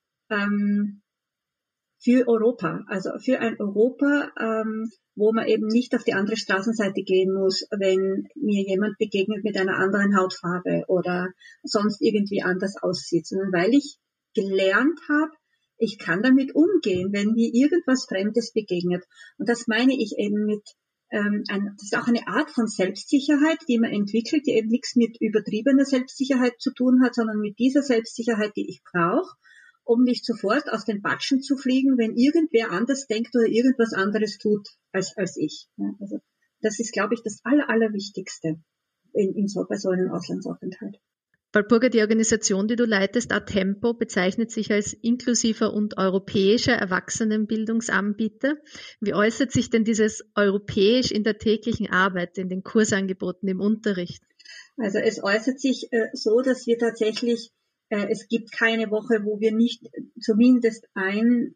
für Europa, also für ein Europa, wo man eben nicht auf die andere Straßenseite gehen muss, wenn mir jemand begegnet mit einer anderen Hautfarbe oder sonst irgendwie anders aussieht, sondern weil ich gelernt habe, ich kann damit umgehen, wenn mir irgendwas Fremdes begegnet. Und das meine ich eben mit, das ist auch eine Art von Selbstsicherheit, die man entwickelt, die eben nichts mit übertriebener Selbstsicherheit zu tun hat, sondern mit dieser Selbstsicherheit, die ich brauche, um nicht sofort aus den Batschen zu fliegen, wenn irgendwer anders denkt oder irgendwas anderes tut als ich. Ja, also das ist, glaube ich, das Allerwichtigste bei so einem Auslandsaufenthalt. Walpurga, die Organisation, die du leitest, A-Tempo, bezeichnet sich als inklusiver und europäischer Erwachsenenbildungsanbieter. Wie äußert sich denn dieses europäisch in der täglichen Arbeit, in den Kursangeboten, im Unterricht? Also es äußert sich so, dass wir tatsächlich, es gibt keine Woche, wo wir nicht zumindest ein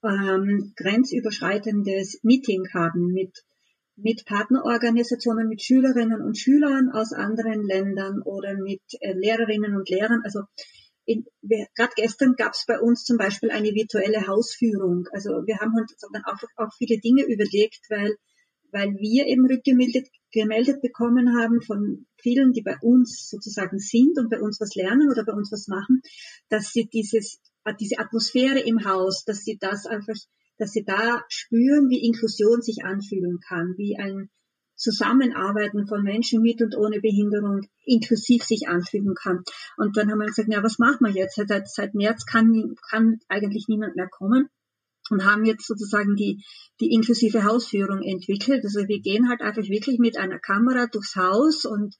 grenzüberschreitendes Meeting haben mit Partnerorganisationen, mit Schülerinnen und Schülern aus anderen Ländern oder mit Lehrerinnen und Lehrern. Also gerade gestern gab es bei uns zum Beispiel eine virtuelle Hausführung. Also wir haben uns dann auch viele Dinge überlegt, weil wir eben rückgemeldet bekommen haben von vielen, die bei uns sozusagen sind und bei uns was lernen oder bei uns was machen, dass sie diese Atmosphäre im Haus, dass sie da spüren, wie Inklusion sich anfühlen kann, wie ein Zusammenarbeiten von Menschen mit und ohne Behinderung inklusiv sich anfühlen kann. Und dann haben wir gesagt, ja, was machen wir jetzt? Seit März kann eigentlich niemand mehr kommen und haben jetzt sozusagen die inklusive Hausführung entwickelt. Also wir gehen halt einfach wirklich mit einer Kamera durchs Haus und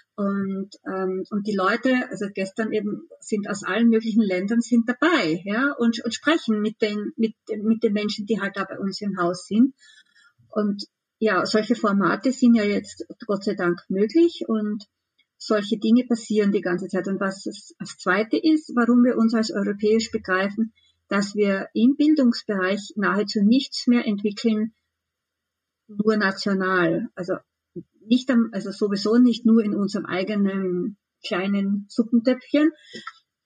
die Leute, also gestern eben sind aus allen möglichen Ländern sind dabei, ja, und sprechen mit den Menschen, die halt da bei uns im Haus sind. Und ja, solche Formate sind ja jetzt Gott sei Dank möglich und solche Dinge passieren die ganze Zeit. Und was das Zweite ist, warum wir uns als europäisch begreifen, dass wir im Bildungsbereich nahezu nichts mehr entwickeln, nur national. Also sowieso nicht nur in unserem eigenen kleinen Suppentöpfchen,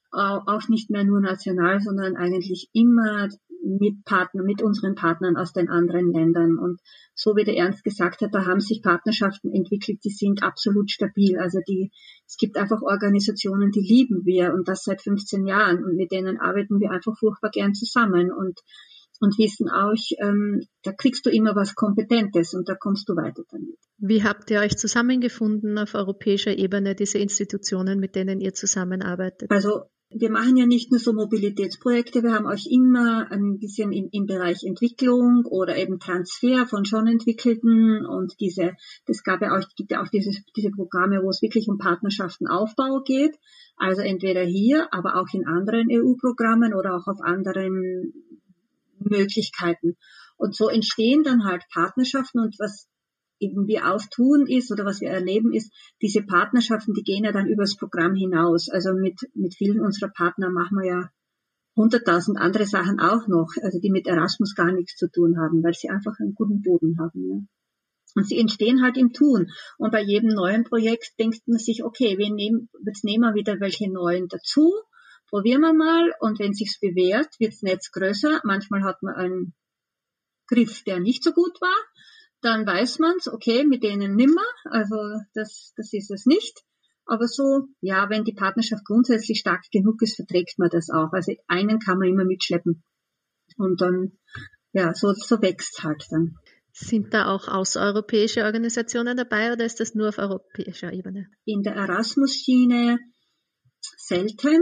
auch nicht mehr nur national, sondern eigentlich immer mit unseren Partnern aus den anderen Ländern. Und so wie der Ernst gesagt hat, da haben sich Partnerschaften entwickelt, die sind absolut stabil. Also es gibt einfach Organisationen, die lieben wir und das seit 15 Jahren und mit denen arbeiten wir einfach furchtbar gern zusammen und wissen auch, da kriegst du immer was Kompetentes und da kommst du weiter damit. Wie habt ihr euch zusammengefunden auf europäischer Ebene, diese Institutionen, mit denen ihr zusammenarbeitet? Also wir machen ja nicht nur so Mobilitätsprojekte, wir haben euch immer ein bisschen im Bereich Entwicklung oder eben Transfer von schon Entwickelten und gibt ja auch diese Programme, wo es wirklich um Partnerschaftenaufbau geht. Also entweder hier, aber auch in anderen EU-Programmen oder auch auf anderen Möglichkeiten. Und so entstehen dann halt Partnerschaften und was eben wir auch tun ist oder was wir erleben ist, diese Partnerschaften, die gehen ja dann übers Programm hinaus. Also mit vielen unserer Partner machen wir ja 100.000 andere Sachen auch noch, also die mit Erasmus gar nichts zu tun haben, weil sie einfach einen guten Boden haben. Ja. Und sie entstehen halt im Tun. Und bei jedem neuen Projekt denkt man sich, okay, jetzt nehmen wir wieder welche neuen dazu, probieren wir mal und wenn es sich bewährt, wird das Netz größer. Manchmal hat man einen Griff, der nicht so gut war. Dann weiß man's, okay, mit denen nimmer, also das ist es nicht. Aber so, ja, wenn die Partnerschaft grundsätzlich stark genug ist, verträgt man das auch. Also einen kann man immer mitschleppen. Und dann, ja, so wächst halt dann. Sind da auch außereuropäische Organisationen dabei oder ist das nur auf europäischer Ebene? In der Erasmus-Schiene selten.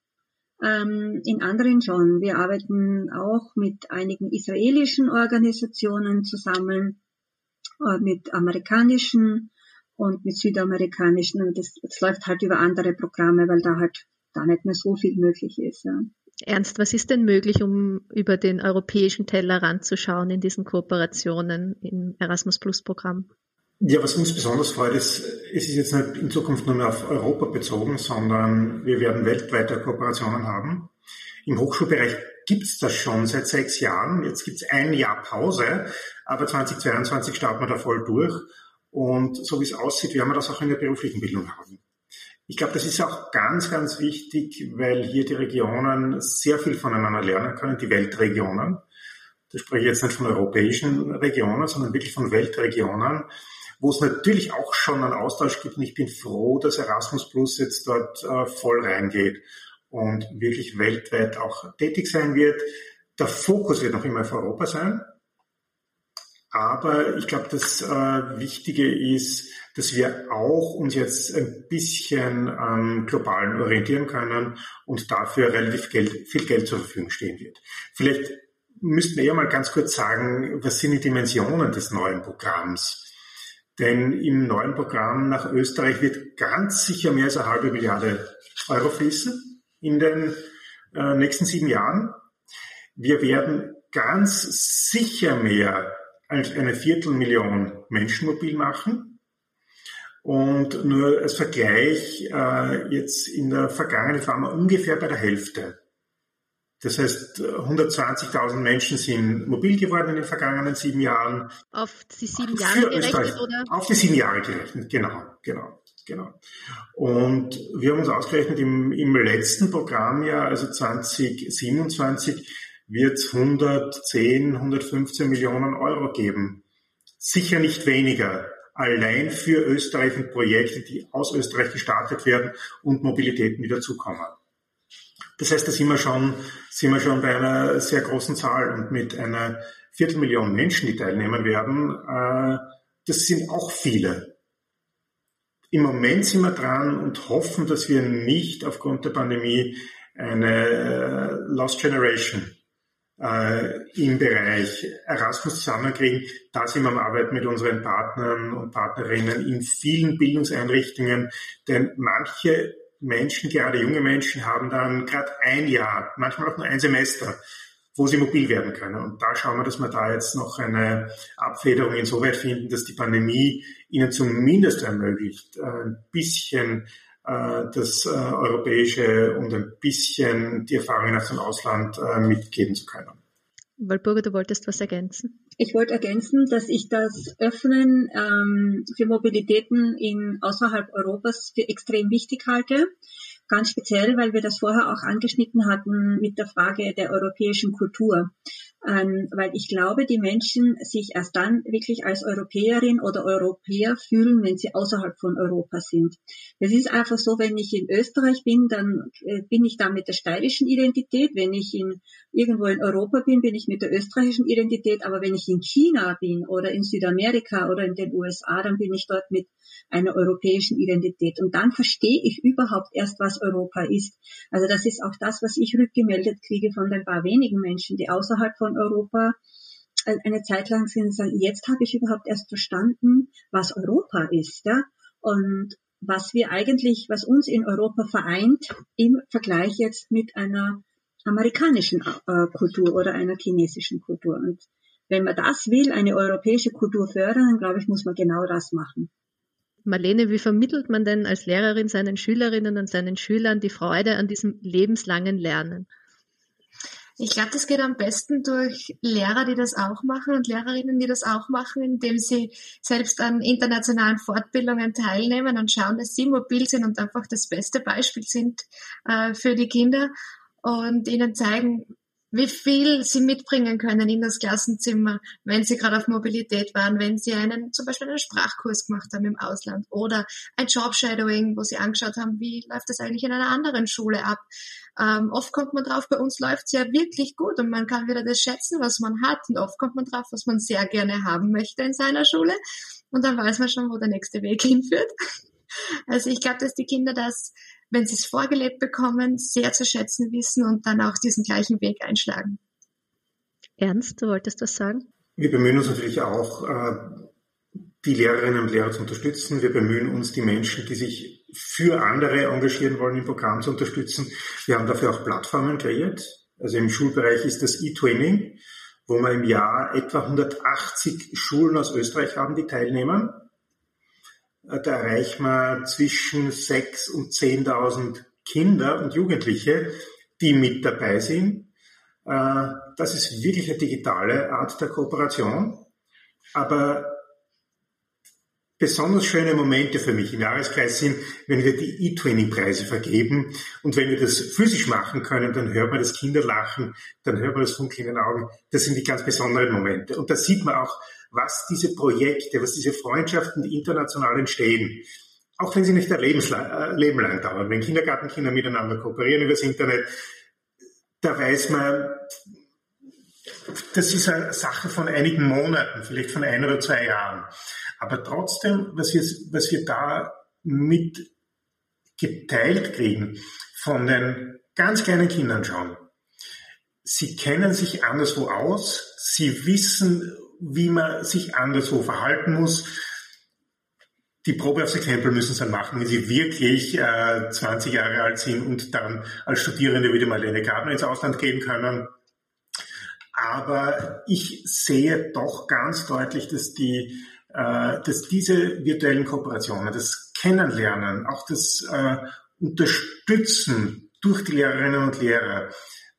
In anderen schon. Wir arbeiten auch mit einigen israelischen Organisationen zusammen, mit amerikanischen und mit südamerikanischen. Und das läuft halt über andere Programme, weil da halt da nicht mehr so viel möglich ist. Ja. Ernst, was ist denn möglich, um über den europäischen Tellerrand zu schauen in diesen Kooperationen im Erasmus-Plus-Programm? Ja, was uns besonders freut, ist, es ist jetzt nicht in Zukunft nur mehr auf Europa bezogen, sondern wir werden weltweite Kooperationen haben. Im Hochschulbereich gibt's das schon seit 6 Jahren. Jetzt gibt's ein Jahr Pause, aber 2022 starten wir da voll durch. Und so wie es aussieht, werden wir das auch in der beruflichen Bildung haben. Ich glaube, das ist auch ganz, ganz wichtig, weil hier die Regionen sehr viel voneinander lernen können, die Weltregionen. Da spreche ich jetzt nicht von europäischen Regionen, sondern wirklich von Weltregionen, wo es natürlich auch schon einen Austausch gibt. Und ich bin froh, dass Erasmus Plus jetzt dort voll reingeht und wirklich weltweit auch tätig sein wird. Der Fokus wird noch immer auf Europa sein. Aber ich glaube, das Wichtige ist, dass wir auch uns jetzt ein bisschen am Globalen orientieren können und dafür relativ viel Geld zur Verfügung stehen wird. Vielleicht müssten wir eher mal ganz kurz sagen, was sind die Dimensionen des neuen Programms? Denn im neuen Programm nach Österreich wird ganz sicher mehr als 1/2 Milliarde Euro fließen in den nächsten 7 Jahren. Wir werden ganz sicher mehr als 250.000 Menschen mobil machen. Und nur als Vergleich, jetzt in der Vergangenheit waren wir ungefähr bei der Hälfte. Das heißt, 120.000 Menschen sind mobil geworden in den vergangenen 7 Jahren. Auf die 7 Jahre gerechnet, oder? Auf die 7 Jahre gerechnet, genau. Und wir haben uns ausgerechnet, im letzten Programmjahr, also 2027, wird es 110, 115 Millionen Euro geben. Sicher nicht weniger. Allein für Österreich und Projekte, die aus Österreich gestartet werden und Mobilitäten, die dazukommen. Das heißt, da sind wir schon bei einer sehr großen Zahl und mit einer 250.000 Menschen, die teilnehmen werden, das sind auch viele. Im Moment sind wir dran und hoffen, dass wir nicht aufgrund der Pandemie eine Lost Generation im Bereich Erasmus zusammenkriegen. Da sind wir am Arbeiten mit unseren Partnern und Partnerinnen in vielen Bildungseinrichtungen, denn manche Menschen, gerade junge Menschen, haben dann gerade 1 Jahr, manchmal auch nur 1 Semester, wo sie mobil werden können. Und da schauen wir, dass wir da jetzt noch eine Abfederung insoweit finden, dass die Pandemie ihnen zumindest ermöglicht, ein bisschen das Europäische und ein bisschen die Erfahrungen aus dem Ausland mitgeben zu können. Walpurga, du wolltest was ergänzen? Ich wollte ergänzen, dass ich das Öffnen für Mobilitäten außerhalb Europas für extrem wichtig halte, ganz speziell, weil wir das vorher auch angeschnitten hatten mit der Frage der europäischen Kultur. Weil ich glaube, die Menschen sich erst dann wirklich als Europäerin oder Europäer fühlen, wenn sie außerhalb von Europa sind. Es ist einfach so, wenn ich in Österreich bin, dann bin ich da mit der steirischen Identität. Wenn ich irgendwo in Europa bin, bin ich mit der österreichischen Identität. Aber wenn ich in China bin oder in Südamerika oder in den USA, dann bin ich dort mit einer europäischen Identität. Und dann verstehe ich überhaupt erst, was Europa ist. Also das ist auch das, was ich rückgemeldet kriege von den paar wenigen Menschen, die außerhalb von Europa eine Zeit lang sind, sagen, jetzt habe ich überhaupt erst verstanden, was Europa ist, ja, und was uns in Europa vereint im Vergleich jetzt mit einer amerikanischen Kultur oder einer chinesischen Kultur. Und wenn man das will, eine europäische Kultur fördern, dann glaube ich, muss man genau das machen. Marlene, wie vermittelt man denn als Lehrerin seinen Schülerinnen und seinen Schülern die Freude an diesem lebenslangen Lernen? Ich glaube, das geht am besten durch Lehrer, die das auch machen und Lehrerinnen, die das auch machen, indem sie selbst an internationalen Fortbildungen teilnehmen und schauen, dass sie mobil sind und einfach das beste Beispiel sind für die Kinder und ihnen zeigen, wie viel sie mitbringen können in das Klassenzimmer, wenn sie gerade auf Mobilität waren, wenn sie zum Beispiel einen Sprachkurs gemacht haben im Ausland oder ein Jobshadowing, wo sie angeschaut haben, wie läuft das eigentlich in einer anderen Schule ab. Oft kommt man drauf, bei uns läuft es ja wirklich gut und man kann wieder das schätzen, was man hat. Und oft kommt man drauf, was man sehr gerne haben möchte in seiner Schule. Und dann weiß man schon, wo der nächste Weg hinführt. Also ich glaube, dass die Kinder das, wenn sie es vorgelebt bekommen, sehr zu schätzen wissen und dann auch diesen gleichen Weg einschlagen. Ernst, du wolltest das sagen? Wir bemühen uns natürlich auch, die Lehrerinnen und Lehrer zu unterstützen. Wir bemühen uns, die Menschen, die sich für andere engagieren wollen, im Programm zu unterstützen. Wir haben dafür auch Plattformen kreiert. Also im Schulbereich ist das eTwinning, wo wir im Jahr etwa 180 Schulen aus Österreich haben, die teilnehmen. Da erreichen wir zwischen 6.000 und 10.000 Kinder und Jugendliche, die mit dabei sind. Das ist wirklich eine digitale Art der Kooperation. Aber besonders schöne Momente für mich im Jahreskreis sind, wenn wir die eTwinning-Preise vergeben. Und wenn wir das physisch machen können, dann hört man das Kinderlachen, dann hört man das Funkeln in den Augen. Das sind die ganz besonderen Momente. Und da sieht man auch, was diese Projekte, was diese Freundschaften, die international entstehen, auch wenn sie nicht ein Leben lang dauern, wenn Kindergartenkinder miteinander kooperieren über das Internet, da weiß man, das ist eine Sache von einigen Monaten, vielleicht von 1 oder 2 Jahren. Aber trotzdem, was wir da mit geteilt kriegen von den ganz kleinen Kindern schon, sie kennen sich anderswo aus, sie wissen, wie man sich anderswo verhalten muss. Die Probe aufs Exempel müssen sie dann machen, wenn sie wirklich 20 Jahre alt sind und dann als Studierende wie die Marlene Gabner ins Ausland gehen können. Aber ich sehe doch ganz deutlich, dass diese virtuellen Kooperationen, das Kennenlernen, auch das Unterstützen durch die Lehrerinnen und Lehrer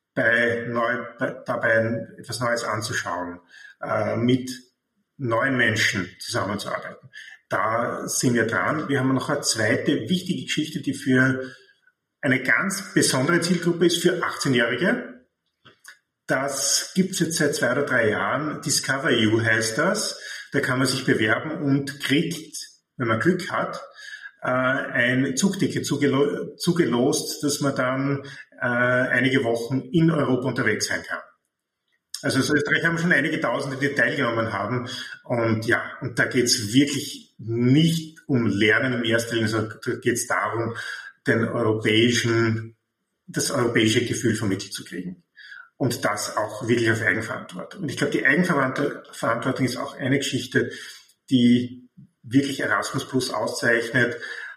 dabei etwas Neues anzuschauen, mit neuen Menschen zusammenzuarbeiten. Da sind wir dran. Wir haben noch eine zweite wichtige Geschichte, die für eine ganz besondere Zielgruppe ist, für 18-Jährige. Das gibt es jetzt seit 2 oder 3 Jahren. Discover You heißt das. Da kann man sich bewerben und kriegt, wenn man Glück hat, ein Zugticket zugelost, dass man dann einige Wochen in Europa unterwegs sein kann. Also in Österreich haben schon einige Tausende, die teilgenommen haben. Und ja, und da geht es wirklich nicht um Lernen im ersten Linie, sondern da geht es darum, das europäische Gefühl vermittelt zu kriegen. Und das auch wirklich auf Eigenverantwortung. Und ich glaube, die Eigenverantwortung ist auch eine Geschichte, die wirklich Erasmus Plus auszeichnet.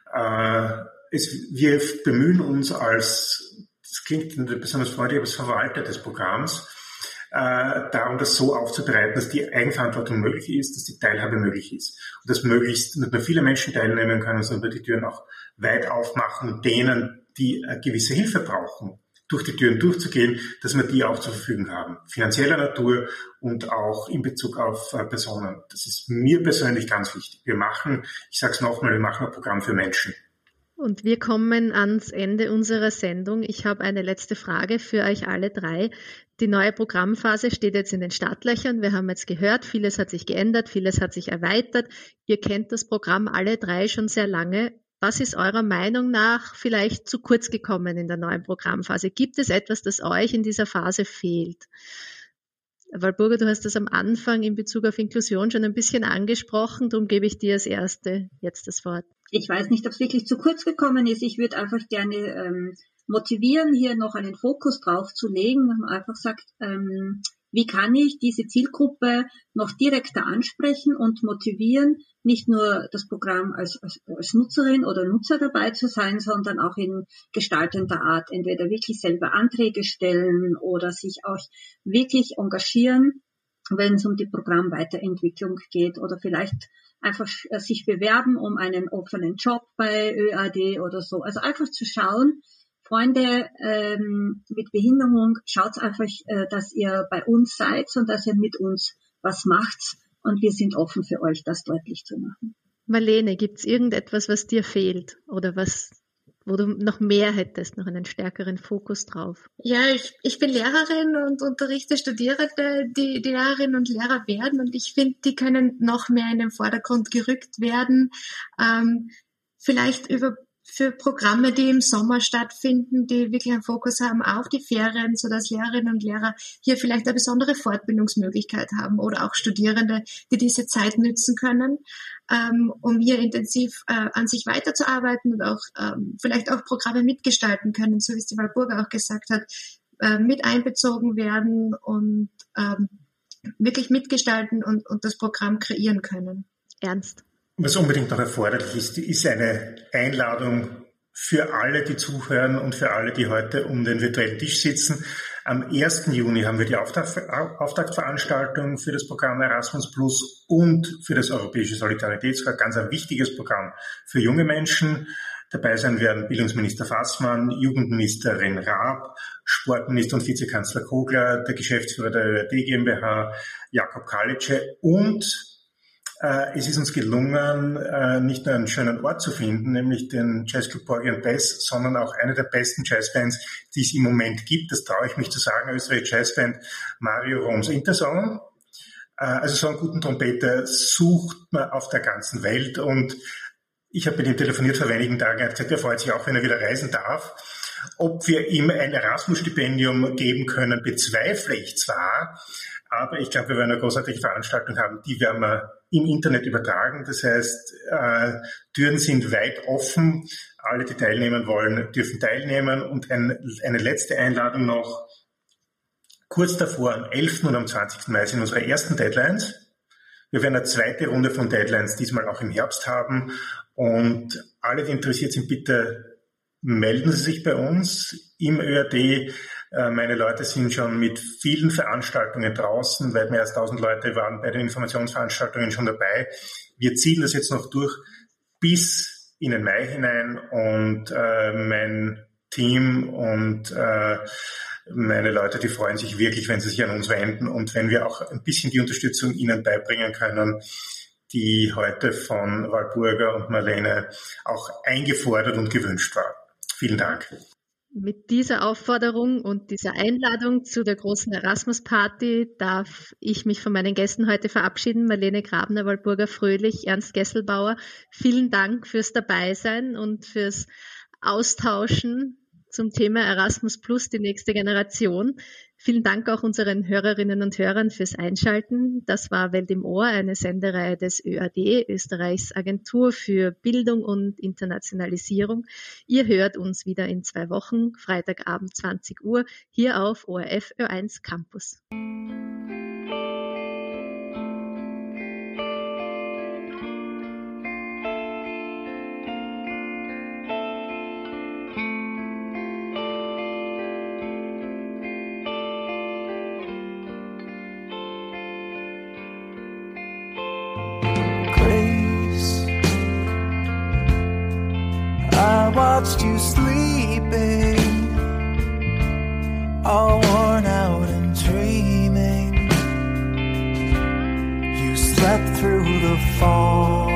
Wir bemühen uns das klingt nicht besonders freundlich, aber als Verwalter des Programms, darum, das so aufzubereiten, dass die Eigenverantwortung möglich ist, dass die Teilhabe möglich ist. Und dass möglichst nicht nur viele Menschen teilnehmen können, sondern die Türen auch weit aufmachen, denen, die eine gewisse Hilfe brauchen, durch die Türen durchzugehen, dass wir die auch zur Verfügung haben. Finanzieller Natur und auch in Bezug auf Personen. Das ist mir persönlich ganz wichtig. Ich sage es nochmal, wir machen ein Programm für Menschen. Und wir kommen ans Ende unserer Sendung. Ich habe eine letzte Frage für euch alle drei. Die neue Programmphase steht jetzt in den Startlöchern. Wir haben jetzt gehört, vieles hat sich geändert, vieles hat sich erweitert. Ihr kennt das Programm alle drei schon sehr lange. Was ist eurer Meinung nach vielleicht zu kurz gekommen in der neuen Programmphase? Gibt es etwas, das euch in dieser Phase fehlt? Walburga, du hast das am Anfang in Bezug auf Inklusion schon ein bisschen angesprochen. Darum gebe ich dir als Erste jetzt das Wort. Ich weiß nicht, ob es wirklich zu kurz gekommen ist. Ich würde einfach gerne motivieren, hier noch einen Fokus drauf zu legen, dass man einfach sagt, wie kann ich diese Zielgruppe noch direkter ansprechen und motivieren, nicht nur das Programm als Nutzerin oder Nutzer dabei zu sein, sondern auch in gestaltender Art, entweder wirklich selber Anträge stellen oder sich auch wirklich engagieren, wenn es um die Programmweiterentwicklung geht, oder vielleicht einfach sich bewerben um einen offenen Job bei ÖAD oder so. Also einfach zu schauen, Freunde mit Behinderung, schaut einfach, dass ihr bei uns seid und dass ihr mit uns was macht. Und wir sind offen für euch, das deutlich zu machen. Marlene, gibt es irgendetwas, was dir fehlt oder wo du noch mehr hättest, noch einen stärkeren Fokus drauf? Ja, ich bin Lehrerin und unterrichte Studierende, die Lehrerinnen und Lehrer werden, und ich finde, die können noch mehr in den Vordergrund gerückt werden. Vielleicht für Programme, die im Sommer stattfinden, die wirklich einen Fokus haben auf die Ferien, sodass Lehrerinnen und Lehrer hier vielleicht eine besondere Fortbildungsmöglichkeit haben, oder auch Studierende, die diese Zeit nützen können, um hier intensiv an sich weiterzuarbeiten und auch vielleicht auch Programme mitgestalten können, so wie es die Walburga auch gesagt hat, mit einbezogen werden und wirklich mitgestalten und das Programm kreieren können. Ernst? Was unbedingt noch erforderlich ist eine Einladung für alle, die zuhören und für alle, die heute um den virtuellen Tisch sitzen. Am 1. Juni haben wir die Auftaktveranstaltung für das Programm Erasmus Plus und für das Europäische Solidaritätskorps, ganz ein wichtiges Programm für junge Menschen. Dabei sein werden Bildungsminister Fassmann, Jugendministerin Raab, Sportminister und Vizekanzler Kogler, der Geschäftsführer der ÖAD GmbH, Jakob Kalice, und es ist uns gelungen, nicht nur einen schönen Ort zu finden, nämlich den Jazzclub Porgy and Bess, sondern auch eine der besten Jazzbands, die es im Moment gibt. Das traue ich mich zu sagen, österreichische Jazzband Mario Roms Intersong. Also so einen guten Trompeter sucht man auf der ganzen Welt, und ich habe mit ihm telefoniert vor wenigen Tagen. Er hat gesagt, er freut sich auch, wenn er wieder reisen darf. Ob wir ihm ein Erasmus-Stipendium geben können, bezweifle ich zwar, aber ich glaube, wir werden eine großartige Veranstaltung haben, die werden wir im Internet übertragen. Das heißt, Türen sind weit offen. Alle, die teilnehmen wollen, dürfen teilnehmen. Und eine letzte Einladung noch. Kurz davor, am 11. und am 20. Mai sind unsere ersten Deadlines. Wir werden eine zweite Runde von Deadlines diesmal auch im Herbst haben. Und alle, die interessiert sind, bitte melden Sie sich bei uns im ÖAD. Meine Leute sind schon mit vielen Veranstaltungen draußen, weit mehr als 1000 Leute waren bei den Informationsveranstaltungen schon dabei. Wir ziehen das jetzt noch durch bis in den Mai hinein, und mein Team und meine Leute, die freuen sich wirklich, wenn sie sich an uns wenden und wenn wir auch ein bisschen die Unterstützung ihnen beibringen können, die heute von Walburga und Marlene auch eingefordert und gewünscht war. Vielen Dank. Mit dieser Aufforderung und dieser Einladung zu der großen Erasmus-Party darf ich mich von meinen Gästen heute verabschieden. Marlene Grabner, Walburga Fröhlich, Ernst Gesselbauer. Vielen Dank fürs Dabeisein und fürs Austauschen zum Thema Erasmus Plus, die nächste Generation. Vielen Dank auch unseren Hörerinnen und Hörern fürs Einschalten. Das war Welt im Ohr, eine Sendereihe des ÖAD, Österreichs Agentur für Bildung und Internationalisierung. Ihr hört uns wieder in 2 Wochen, Freitagabend 20 Uhr, hier auf ORF Ö1 Campus. I watched you sleeping, all worn out and dreaming. You slept through the fall.